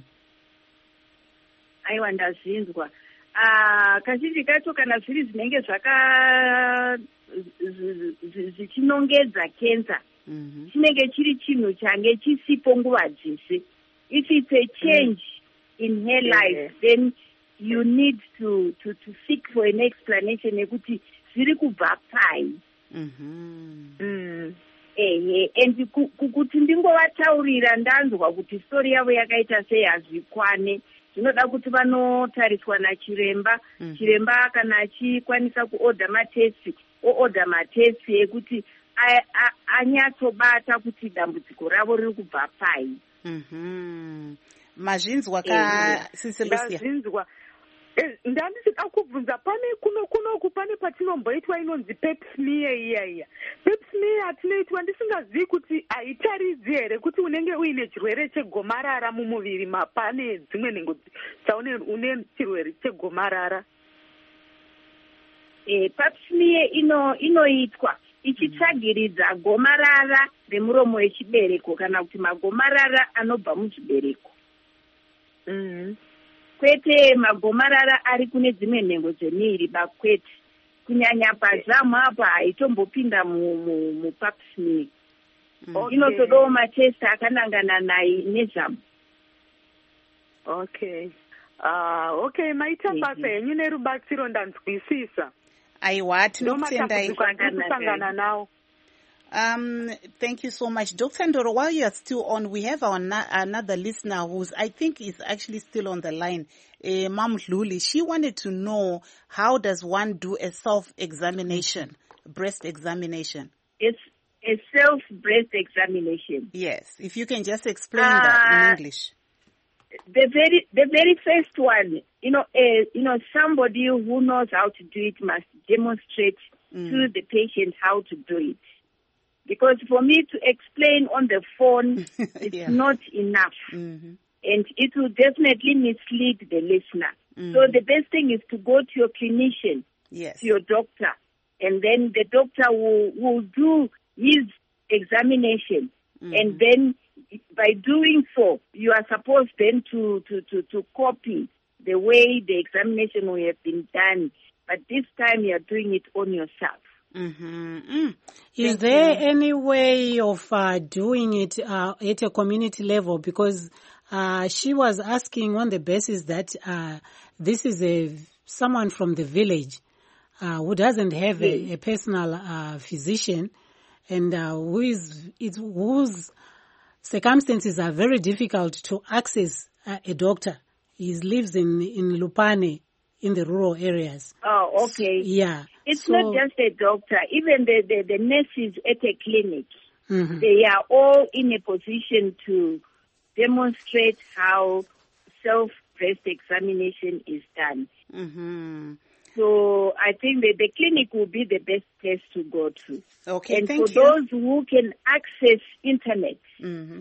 Aiwa, ndazvinzwa. Ah, kazhinji kacho kana zviri zvinenge zvaka zvichinongedza cancer, chinenge chiri chinhu change chisipo nguva dzese. If it's a change in her life, then you need to to to seek for an explanation ekuti zviri kubva pai. Eh, and kuti ndingovataurira ndanzwa kuti story yavo yakaita sei hazvikwane, zvinoda kuti vanotariswa nachiremba. Chiremba kana achikwanisa kuorder matesti, oorder matesti ekuti anyatsobata kuti dambudziko ravo riri kubva pai. Mazvinzwa ka Sisi Lucia? Ndazvinzwa. Ndandichida kubvunza pane kuno kunoku pane patinomboitwa inonzi pap smear iya iya. Pap smear tinoitwa ndisingazivi kuti haitaridzi here kuti unenge uine chirwere chegomarara mumuviri mapane dzimwe nhengo dzaune une chirwere chegomarara. Eh, pap smear ino inoitwa ichitsvagiridza gomarara remuromo wechibereko kana kuti magomarara anobva muchibereko. Mm-hmm. Kwete magomarara ari kune dzimwe nhengo dzemiri bakwete. Kunyanya pazamu apa haitombopinda mupap smear. Okay. Inotodawo matesti akanangana naye nezamu. Okay. Ah, uh, okay, maita basa yenyu nerubatsiro ndanzwisisa. Aiwa, tinokutendai kusangana nawo. Um, thank you so much. Doctor Ndoro, while you are still on, we have our na- another listener who's, I think is actually still on the line, uh, Mam Luli. She wanted to know, how does one do a self-examination, breast examination? It's a self-breast examination. Yes, if you can just explain uh, that in English. The very, the very first one, you know, uh, you know, somebody who knows how to do it must demonstrate mm. to the patient how to do it. Because for me to explain on the phone, it's yeah. not enough. Mm-hmm. And it will definitely mislead the listener. Mm-hmm. So the best thing is to go to your clinician, yes. to your doctor, and then the doctor will, will do his examination. Mm-hmm. And then by doing so, you are supposed then to, to, to, to copy the way the examination will have been done. But this time you are doing it on yourself. Mm-hmm. Mm. Is there you. any way of uh, doing it uh, at a community level? Because uh, she was asking on the basis that uh, this is a someone from the village uh, who doesn't have yes. a, a personal uh, physician, and uh, who is it, whose circumstances are very difficult to access uh, a doctor. He lives in in Lupane, in the rural areas. Oh, okay. Yeah. It's so, not just a doctor. Even the, the, the nurses at a clinic, mm-hmm. they are all in a position to demonstrate how self-breast examination is done. Mm-hmm. So I think that the clinic will be the best place to go to. Okay, and thank for you. those who can access internet, mm-hmm.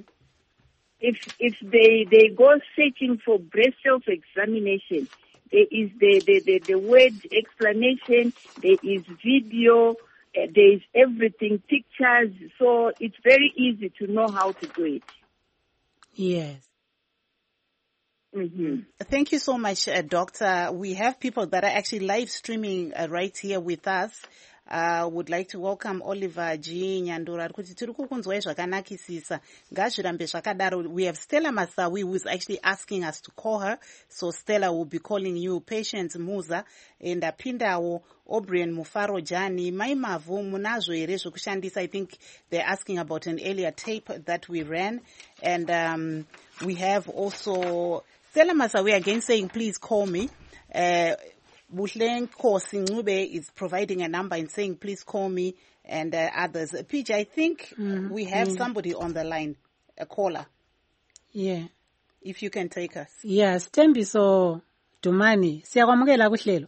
if if they, they go searching for breast self-examination, there is the, the, the, the word explanation, there is video, uh, there is everything, pictures, so it's very easy to know how to do it. Yes. Mm-hmm. Thank you so much, uh, Doctor. We have people that are actually live streaming uh, right here with us. Uh, would like to welcome Oliver G. Nyandura. Kuti tiri kukunzwai zvakanakisisa. Ngazvirambe zvakadaro. We have Stella Masawi who is actually asking us to call her. So Stella will be calling you. Patience Muza. And Pindawo, O'Brien Mufaro Jani. Maimavu munazvo here zvokushandisa. I think they're asking about an earlier tape that we ran. And um, we have also Stella Masawi again saying, please call me. Uh, Buhlenko Singube is providing a number and saying, please call me, and uh, others. P J, I think mm, we have mm. somebody on the line, a caller. Yeah. If you can take us. Yes, Tembiso Dumani. Siyakwamukela kuhlelo.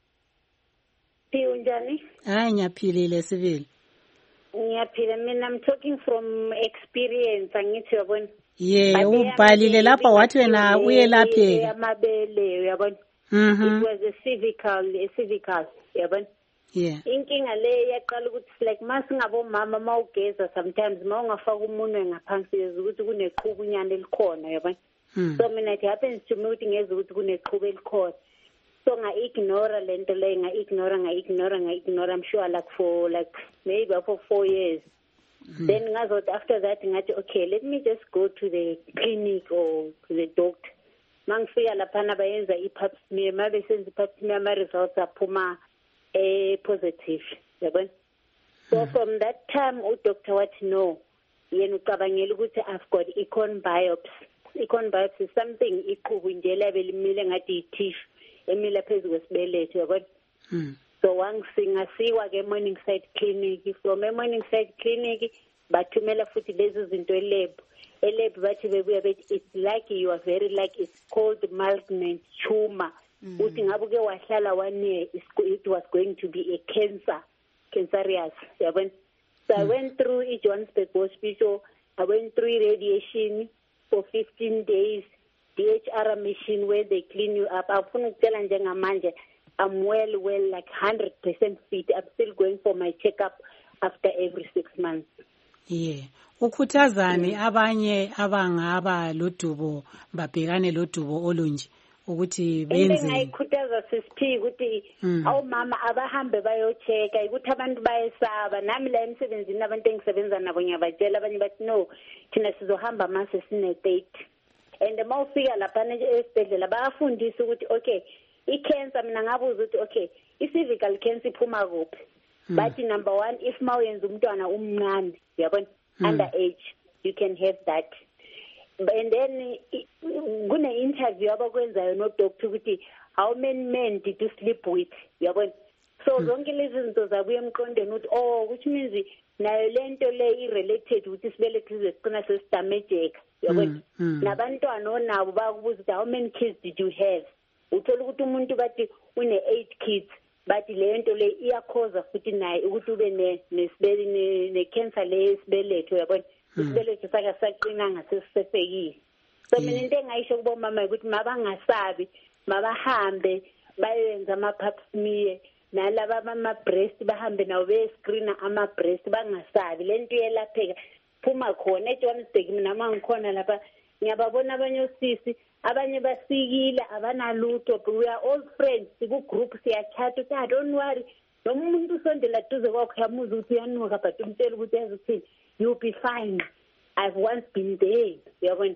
Unjani? Hayi ngiyaphilile sivile. Ngiyaphila mina, I'm talking from experience angithi yabona. Yeah, ubhalile lapha wathi wena uyelapheka. Amabele uyabona. Mm-hmm. It was a cervical, a cervical, yabona. Yeah. Inkinga le yaqala ukuthi like masingabomama mawugeza sometimes mawungafaka umunwe ngaphansi yeza ukuthi kuneqhubunyana elikhona yabona. So mina it happens to me ukuthi ngeza ukuthi kuneqhubu elikhona. So nga-ignore lento leyo, nga-ignore, nga-ignore, nga-ignore, I'm sure like for like maybe for four years. Mm. Then ngazothi after that ngathi okay, let me just go to the clinic or to the doctor. Mangifika laphana bayenza i-pap smear, mabe senza i-pap smear, ama-results aphuma eh, positive, yabona? So mm. from that time, udoctor wathi no, yena ucabangela ukuthi I've got econ biopsy. Econ biopsy is something iqhubu nje labe limile ngathi i-tissue emila phezu kwesibeletho, yabona? Mm. So wangisiwa ke Morningside Clinic, from a Morningside Clinic bathumela futhi lezi zinto elab. Elab bathi bebuya bethi it's like you are very like it's called malignant tumor uthi ngabe ke wahlala one year it was going to be a cancer cancerous yabona. So I went through i Johannesburg Hospital. I went through radiation for fifteen days, D H R machine where they clean you up. Afuna ukutshela njengamanje I'm well well like one hundred percent fit. I'm still going for my checkup after every six months. Yeah. Ukhuthazani abanye abangaba lodubo babhekane lodubo olunje ukuthi benze. Into engayikhuthaza sisiphi ukuthi awumama abahambe bayocheka ukuthi abantu bayesaba. Nami la emsebenzini abantu engisebenza nabo ngiyabatshela abanye bathi no thina sizohamba mase sine date. And mawufika lapha esibhedlela bayafundisa ukuthi okay i-cancer mina ngabuza ukuthi okay i-cervical cancer iphuma kuphi. But number one if mawuyenza umntwana umncane uyabona underage you can have that. And then kune interview abakwenzayo no doctor ukuthi how many men did you sleep with uyabona. So zonke lezi zinto zabuye emqondweni ukuthi oh which means nayo lento le i-related ukuthi sibelethe siqina sesidamageka uyabona. Nabantwana onabo bakubuza ukuthi how many kids did you have. Uthola ukuthi umuntu bathi une eight kids but lento le iyakhoza futhi naye ukuthi ube ne nesibele ne cancer le sibeletho uyabona. Isibeletho saka saqina ngasesifekile. So mina into engayisho kubo mama ukuthi mabangasabi mabahambe bayenza ama pap smear nalaba ama breast bahambe nawo be screen ama breast bangasabi lento yelapheka phuma khona eJohannesburg mina mangikhona lapha ngiyababona abanye osisi abanye basikile abanalutho we are all friends ku group siyachat ukuthi don't worry nomuntu usondela duze kwakho yamuza ukuthi uyanuka but umtshela ukuthi yazi you'll be fine. I've once been there uyabona.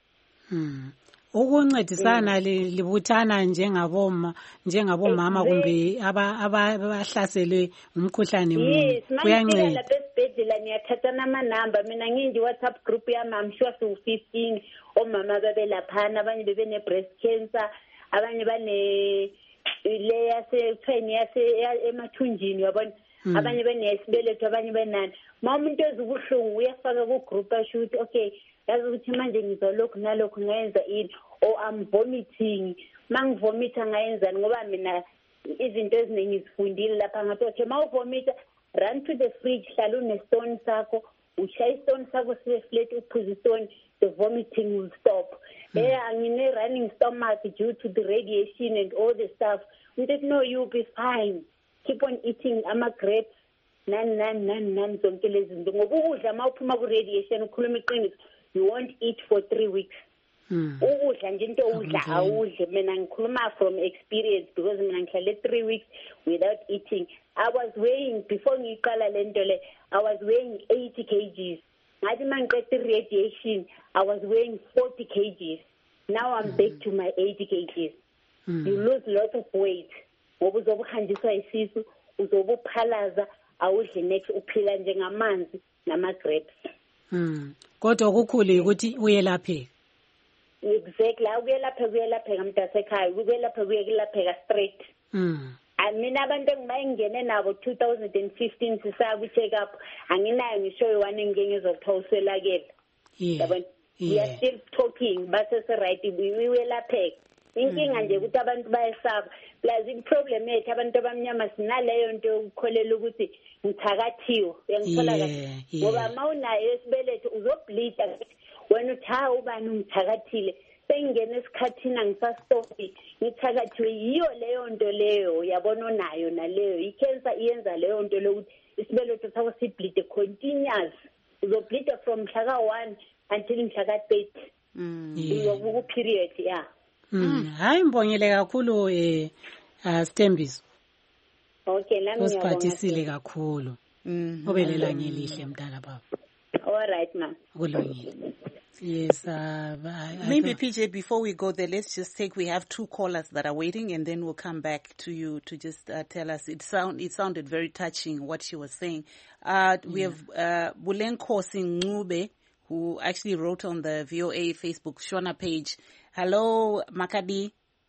Hmm. Ukuncedisana libuthana njengaboma njengabomama kumbe abahlaselwe umkhuhlane munye kuyanceda. Lapha esibhedlela niyathathana amanamba mina nginje WhatsApp group yami I'm sure so fifteen omama babelaphana abanye bebe ne breast cancer abanye bane le yase pheni yase emathunjini uyabona. Abanye benesibeletho abanye benani mawumuntu ezibuhlungu uyafaka ku group asho ukuthi okay yazi ukuthi manje ngizolokhu nalokhu ngayenza ini or I'm vomiting mangivomita ngayenzani ngoba mina izinto eziningi ngizifundile lapha ngathi okay mawuvomita run to the fridge hlala une stone sakho ushaya stone sakho sibe flat uphuza stone the vomiting will stop. Eh angine running stomach due to the radiation and all the stuff. We said no you'll be fine. Keep on eating ama grapes nan nan nan nan zonke lezi zinto ngoba ukudla mawuphuma ku radiation ukhuluma iqiniso you won't eat for three weeks. Ukudla nje into udla awudle mina ngikhuluma from experience because mina ngihlale three weeks without eating. I was weighing before ngiqala lento le I was weighing eighty kilograms. Ngathi mangiqeda radiation I was weighing forty kilograms. Now I'm back to my eighty kilograms. You lose a lot of weight. Ngoba uzobuhanjiswa isisu uzobuphalaza awudle next uphila njengamanzi nama grapes. Mm. Kodwa okukhulu ukuthi uyelapheka. Exactly. Uyelapheka uyelapheka mntasekhaya uyelapheka uyelapheka straight. Mm. Mina abantu engibayingene nabo two thousand fifteen sisaba ku check up anginayo ngisho one engeke ngizophausela-kela. Yeah. We are still talking base se right uyelapheka. Inkinga nje ukuthi abantu bayesaba plus iproblem yethu abantu abamnyama sinaleyo nto ukukholela ukuthi ngithakathiwe uyangithola kahle ngoba mawunayo esibeletho uzobleeda wena uthi ha ubani ngithakathile sengene esikhathini angisastopi ngithakathiwe yiyo leyo nto leyo uyabona nayo naleyo icancer iyenza leyo nto lokuthi isibeletho sakho sibleed continuous uzobleeda from mhla one until mhla thirty mm uyobuku period yeah. Mm. Hayi mbongile kakhulu eh Sthembiso. Okay lami ngiyabonga. Usiphathisile kakhulu. Mhm. Obelela ngelihle mntana baba. All right ma. Kulungile. Yes, uh, maybe P J, before we go there, let's just take, we have two callers that are waiting and then we'll come back to you to just uh, tell us. It sound it sounded very touching what she was saying. Uh, we yeah. have uh, Bulenkosi Ncube, who actually wrote on the V O A Facebook Shona page. Hello, Makadi.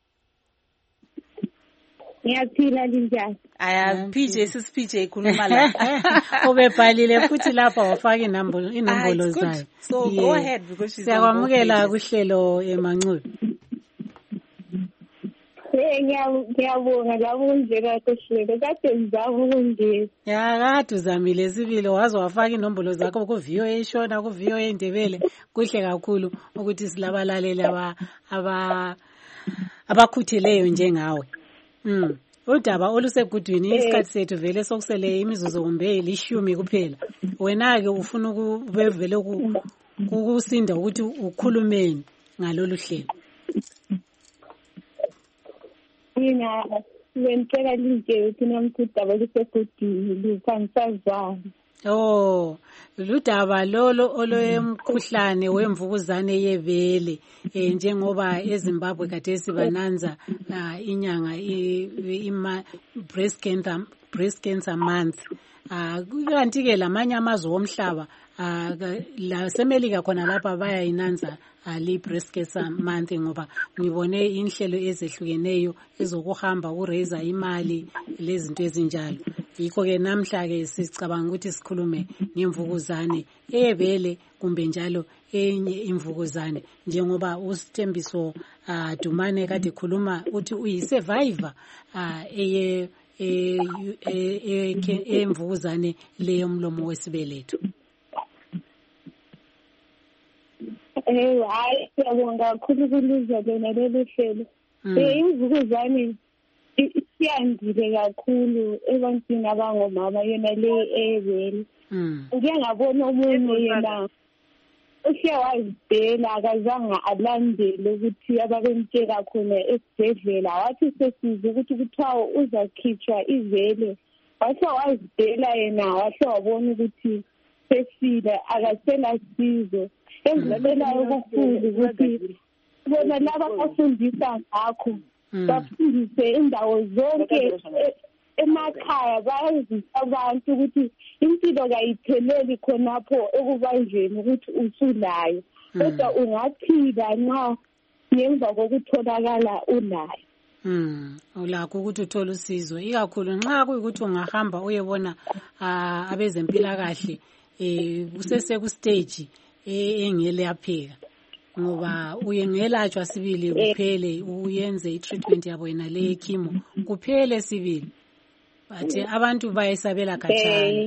Ngiyaphila linjani? Aya P J sis P J khuluma la. Obebhalile futhi lapha wafaka inombolo inombolo zayo. So go ahead because she's siyakwamukela kuhlelo eMancube. Eh ngiyabonga labo kunjeka kuhlelo kade ngizama ukungena. Ya kade uzamile sibili waze wafaka inombolo zakho ku V O A shona ku V O A Ndebele kuhle kakhulu ukuthi silabalaleli aba aba abakhutheleyo njengawe. Mm. Udaba olusegudwini isikhathi sethu vele sokusele imizuzu kumbe lishumi kuphela. Wena ke ufuna ukuvele ukusinda ukuthi ukhulumeni ngalolu hlelo. Mina ngicela linje ukuthi namkhudaba lusegudwini lukansazana. Oh, ludaba lolo oloyemkhuhlane wemvukuzane yebele eh njengoba eZimbabwe kade sibananza inyanga ima breast cancer breast cancer month. Ah kanti ke lamanye amazwe omhlaba la semelika khona lapha bayayinanza ali breast cancer month ngoba ngibone inhlelo ezehlukeneyo ezokuhamba uraise imali lezinto ezinjalo. Yikho ke namhla ke sicabanga ukuthi sikhulume ngemvukuzane ebele kumbe njalo enye imvukuzane njengoba uSithembiso Dumane kade khuluma uthi uyisurvivor eye emvukuzane leyo mlomo wesibeletho. Eh hayi ngiyabonga kakhulu kulizwe lena leli hlelo. Eh imvukuzane isiyandile kakhulu ebantwini abangomama yena le ebele. Ngike ngabona umuntu yena usiya wazibhela akazange alandele ukuthi ababemtshela khona esibhedlela wathi sesize ukuthi kuthiwa uzakhitshwa ivele wathi wazibhela yena wathi wabona ukuthi sesile akasela sizo engilalela ukukhulu ukuthi bona laba bafundisa ngakho bafundise indawo zonke emakhaya bayazisa abantu ukuthi impilo kayipheleli khonapho ekubanjweni ukuthi usulayo kodwa ungaphila nxa ngemva kokutholakala ulayo. Mm, ulakho ukuthi uthole usizo ikakhulu nxa kuyikuthi ungahamba uyebona abezempilakahle eh usese ku stage engelapheka ngoba uyengelatshwa sibili kuphele uyenze i-treatment yabo yena le chemo kuphele sibili bathi abantu bayesabela khatshana.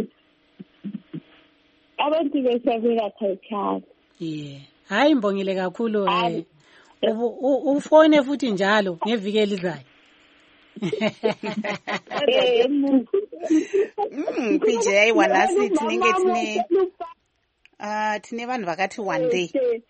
Abantu bayesabela khatshana. Yeah, hayi mbongile kakhulu eh ufone futhi njalo ngeviki elizayo. Mm, P J ayiwana sithi ninge tine ah tine vanhu vakati one day.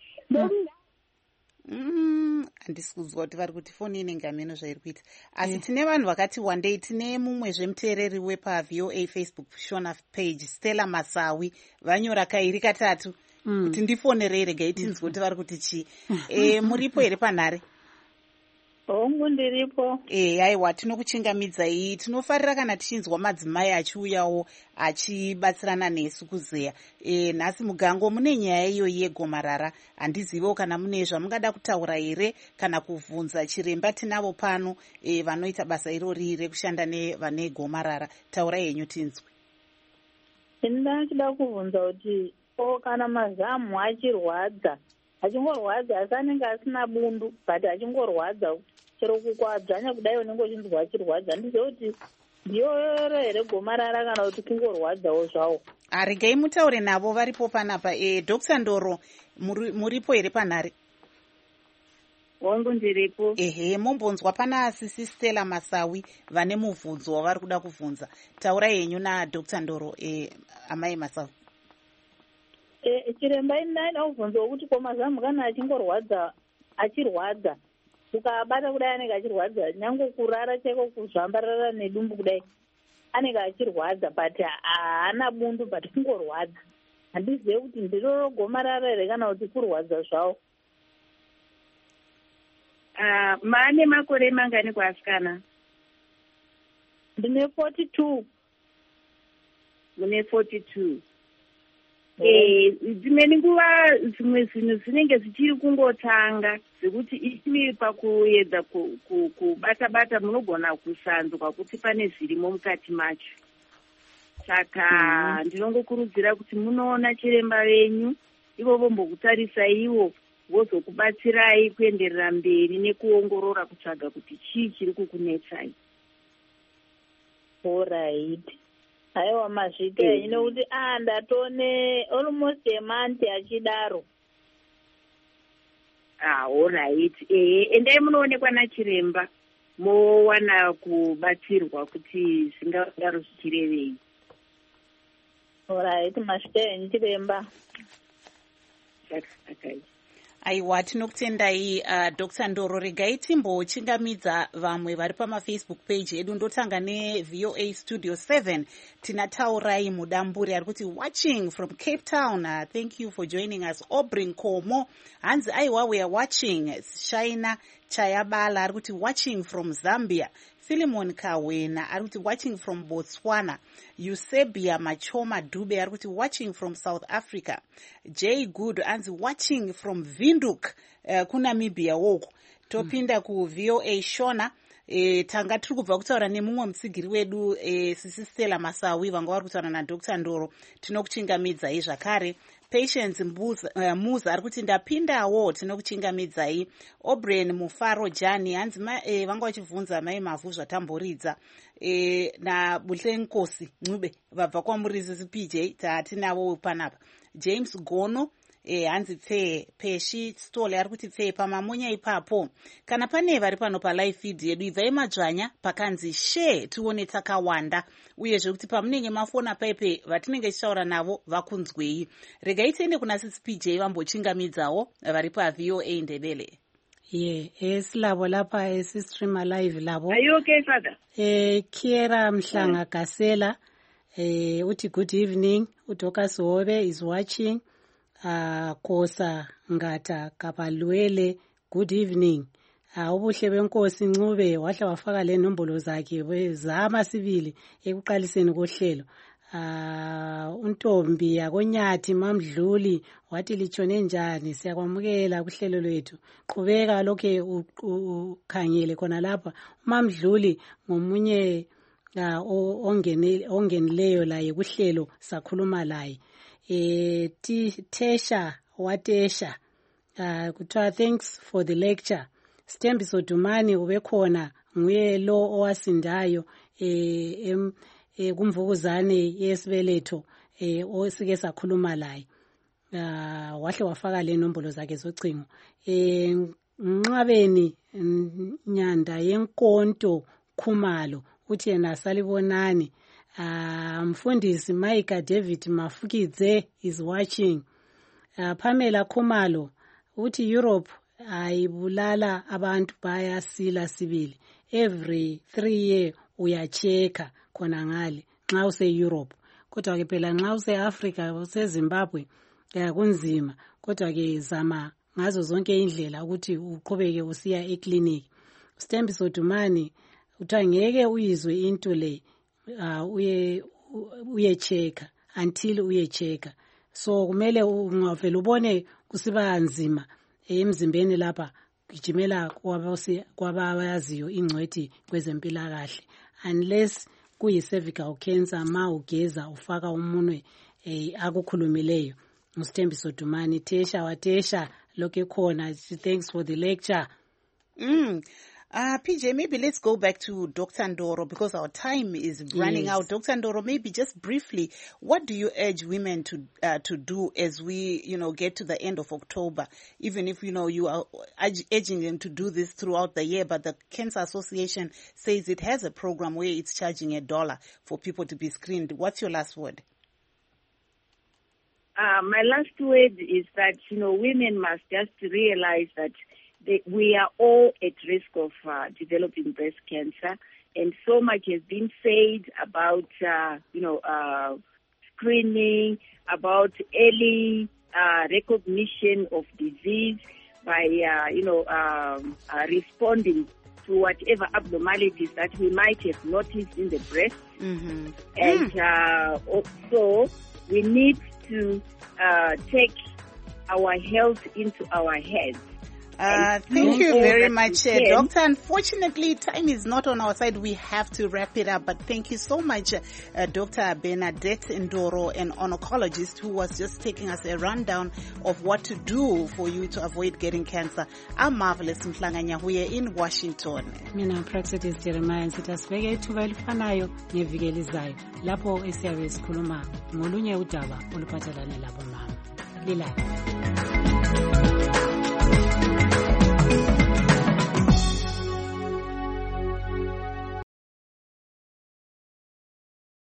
Mm, andisikuzwa kuti vari kuti foni inenge ameno zvairi kuita asi tine vanhu vakati one day. Tine mumwe zvemuteereri wepa V O A Facebook shona page Stella Masawi vanyora kairi katatu kuti ndifonerei regai tinzwe kuti vari kuti chii. Eh muripo here panhare? Hongu ndiripo. Eh aiwa tinokuchingamidzai. Tinofarira kana tichinzwa madzimai achiuyawo achibatsirana nesu kuzeya. Eh nhasi mugango mune nyaya iyo yegomarara. Handizivo kana mune zvamungada kutaura here kana kuvhunza chiremba tinavo pano eh vanoita basa irori rekushanda nevane gomarara. Taura yenyu tinzwe. Ndinoda kuvhunza kuti o kana mazamu achirwadza achingorwadza asi anenge asina bundu but achingorwadza chero kukwadzanya kudai unenge uchinzwa achirwadza handizive kuti ndiyoro here gomarara kana kuti kungorwadzawo zvawo. Regai mutaure navo varipo panapa. E, Doctor Ndoro muripo here panhare? Hongu ndiripo. Ehe mombonzwa pana Sisi Stella Masawi vane mubvunzo wavari kuda kuvhunza. Taura yenyu na Doctor Ndoro e, amai Masawi. E, chiremba indaida kuvhunza kuti komazamu kana achingorwadza achirwadza ukabata kudai anenge achirwadza nyange kurara cheko kuzvambarara nedumbu kudai anenge achirwadza but haana bundu but kungorwadza. Handizive kuti ndiroro gomarara here kana kuti kurwadza zvawo. Uh, maane makore mangani kuasikana? Ndine forty two. Mune forty two. Eh, dzimweni nguva zvimwe zvinhu zvinenge zvichiri kungotanga zvekuti imi pakuedza kubata bata munogona kusanzwa kuti pane zvirimo mukati macho. Saka ndinongokurudzira kuti munoona chiremba venyu ivo vombokutarisa ivo vozokubatsirai kuenderera mberi nekuongorora kutsvaga kuti chii chiri kukunetsai. Alright. Haiwa mazvika inokuti ah ndatone almost a month achidaro. Ah, alright. Eh, endai munoonekwa nachiremba mowana kubatsirwa kuti zvingadaro zvichirevei. Alright, mazvika ndichiremba. Okay. Aiwa, tinokutendai uh, Doctor Ndoro. Regai timbochingamidza vamwe vari pamafacebook page edu. Ndotanga neV O A Studio seven. Tina Taurai Mudamburi ari kuti watching from Cape Town. Uh, thank you for joining us. Obrin Komo. Hanzi aiwa, we are watching. Shaina Chayabala ari kuti watching from Zambia. Philemon Kawena ari kuti watching from Botswana. Eusebia Machoma Dube ari kuti watching from South Africa. Jay Good anzi watching from Vinduk uh, kuNamibia woko. Topinda ku V O A Shona. E, tanga tiri kubva kutaura nemumwe mutsigiri wedu e, Sisi Stella Masawi vanga vari kutaura naDoctor Ndoro. Tinokuchingamidzai zvakare. Patience Mbuza, uh, Muza ari kuti ndapindawo. Tinokuchingamidzai. O'Brien Mufaro Jani hanzi e, vanga vachibvunza mai mavhu zvatamboridza e, naBuhle Nkosi Ncube vabva kwamurisi P J tatinavo panapa. James Gono E, hanzi pfe peshi stole ari kuti pfe pamamunya ipapo kana pane vari pano palive feed yedu ibvai madzvanya pakanzi share tione takawanda uyezve kuti pamunenge mafona paipe vatinenge tichaura navo vakunzwei. Regai tiende kuna Sisi P J vambochingamidzawo vari paV O A Ndebele. Ye esilabo lapha esistreama live labo. Are you okay, father? Eh Kiera Mhlanga Kasela eh uthi good evening. Udokas Hobe is watching. Uh, Kosa Ngata Kapalwele, good evening. Uh, ubuhle benkosi Ncube wahla wafaka le nombolo zakhe zama sivili ekuqaliseni kohlelo. Uh, untombi yakonyathi Mamdluli wathi litshone njani, siyakwamukela kuhlelo lwethu. Qhubeka lokho ukhangele khona lapha. Mamdluli ngomunye uh, ongene ongenileyo la kuhlelo sakhuluma laye. Eh, Tesha Watesha uh, kuthiwa thanks for the lecture. Sithembiso Dumani ubekhona nguye lo owasindayo eh, em, eh kumvukuzane yesibeletho eh osike sakhuluma laye. Uh, wahle wafaka le nombolo zakhe zocingo. Eh Nqabeni Nyanda yenkonto Khumalo uthi yena salibonani. Uh, Mfundisi Maika David Mafukidze is watching. Uh, Pamela Khumalo uthi Europe ayibulala abantu bayasila sibili. Every three year uyacheka khona ngale nxa use Europe. Kodwa ke phela nxa use Africa use Zimbabwe ya kunzima. Kodwa ke zama ngazo zonke indlela ukuthi uqhubeke usiya eclinic. Sithembiso Dumani uthi ngeke uyizwe into le. Uh, uye uye cheka until uye cheka. So kumele ungavela ubone kusiba nzima emzimbeni lapha gijimela kwabazi kwabayaziyo ingcwethi kwezempilakahle unless kuyi cervical cancer ma ugeza ufaka umunwe eh, akukhulumileyo. Usithembiso Dumani Tesha Watesha lokho khona. Thanks for the lecture. Mm. Uh, P J, maybe let's go back to Doctor Ndoro because our time is running yes. out. Doctor Ndoro, maybe just briefly, what do you urge women to uh, to do as we, you know, get to the end of October? Even if, you know, you are urging them to do this throughout the year, but the Cancer Association says it has a program where it's charging a dollar for people to be screened. What's your last word? Uh, my last word is that, you know, women must just realize that They, we are all at risk of uh, developing breast cancer, and so much has been said about, uh, you know, uh, screening, about early uh, recognition of disease by, uh, you know, um, uh, responding to whatever abnormalities that we might have noticed in the breast. Mm-hmm. And mm. uh, also, we need to uh, take our health into our hands. Uh, thank you very much, uh, Doctor. Unfortunately, time is not on our side. We have to wrap it up. But thank you so much, uh, Doctor Bernadette Ndoro, an oncologist who was just taking us a rundown of what to do for you to avoid getting cancer. I'm Marvelous Mhlanganya. We are in Washington. Mina Praxis Jeremiah sithi asibeke ithuba elifanayo ngeviki elizayo lapho esiyabe sikhuluma ngolunye udaba oluphathelane labo mama. Lilala.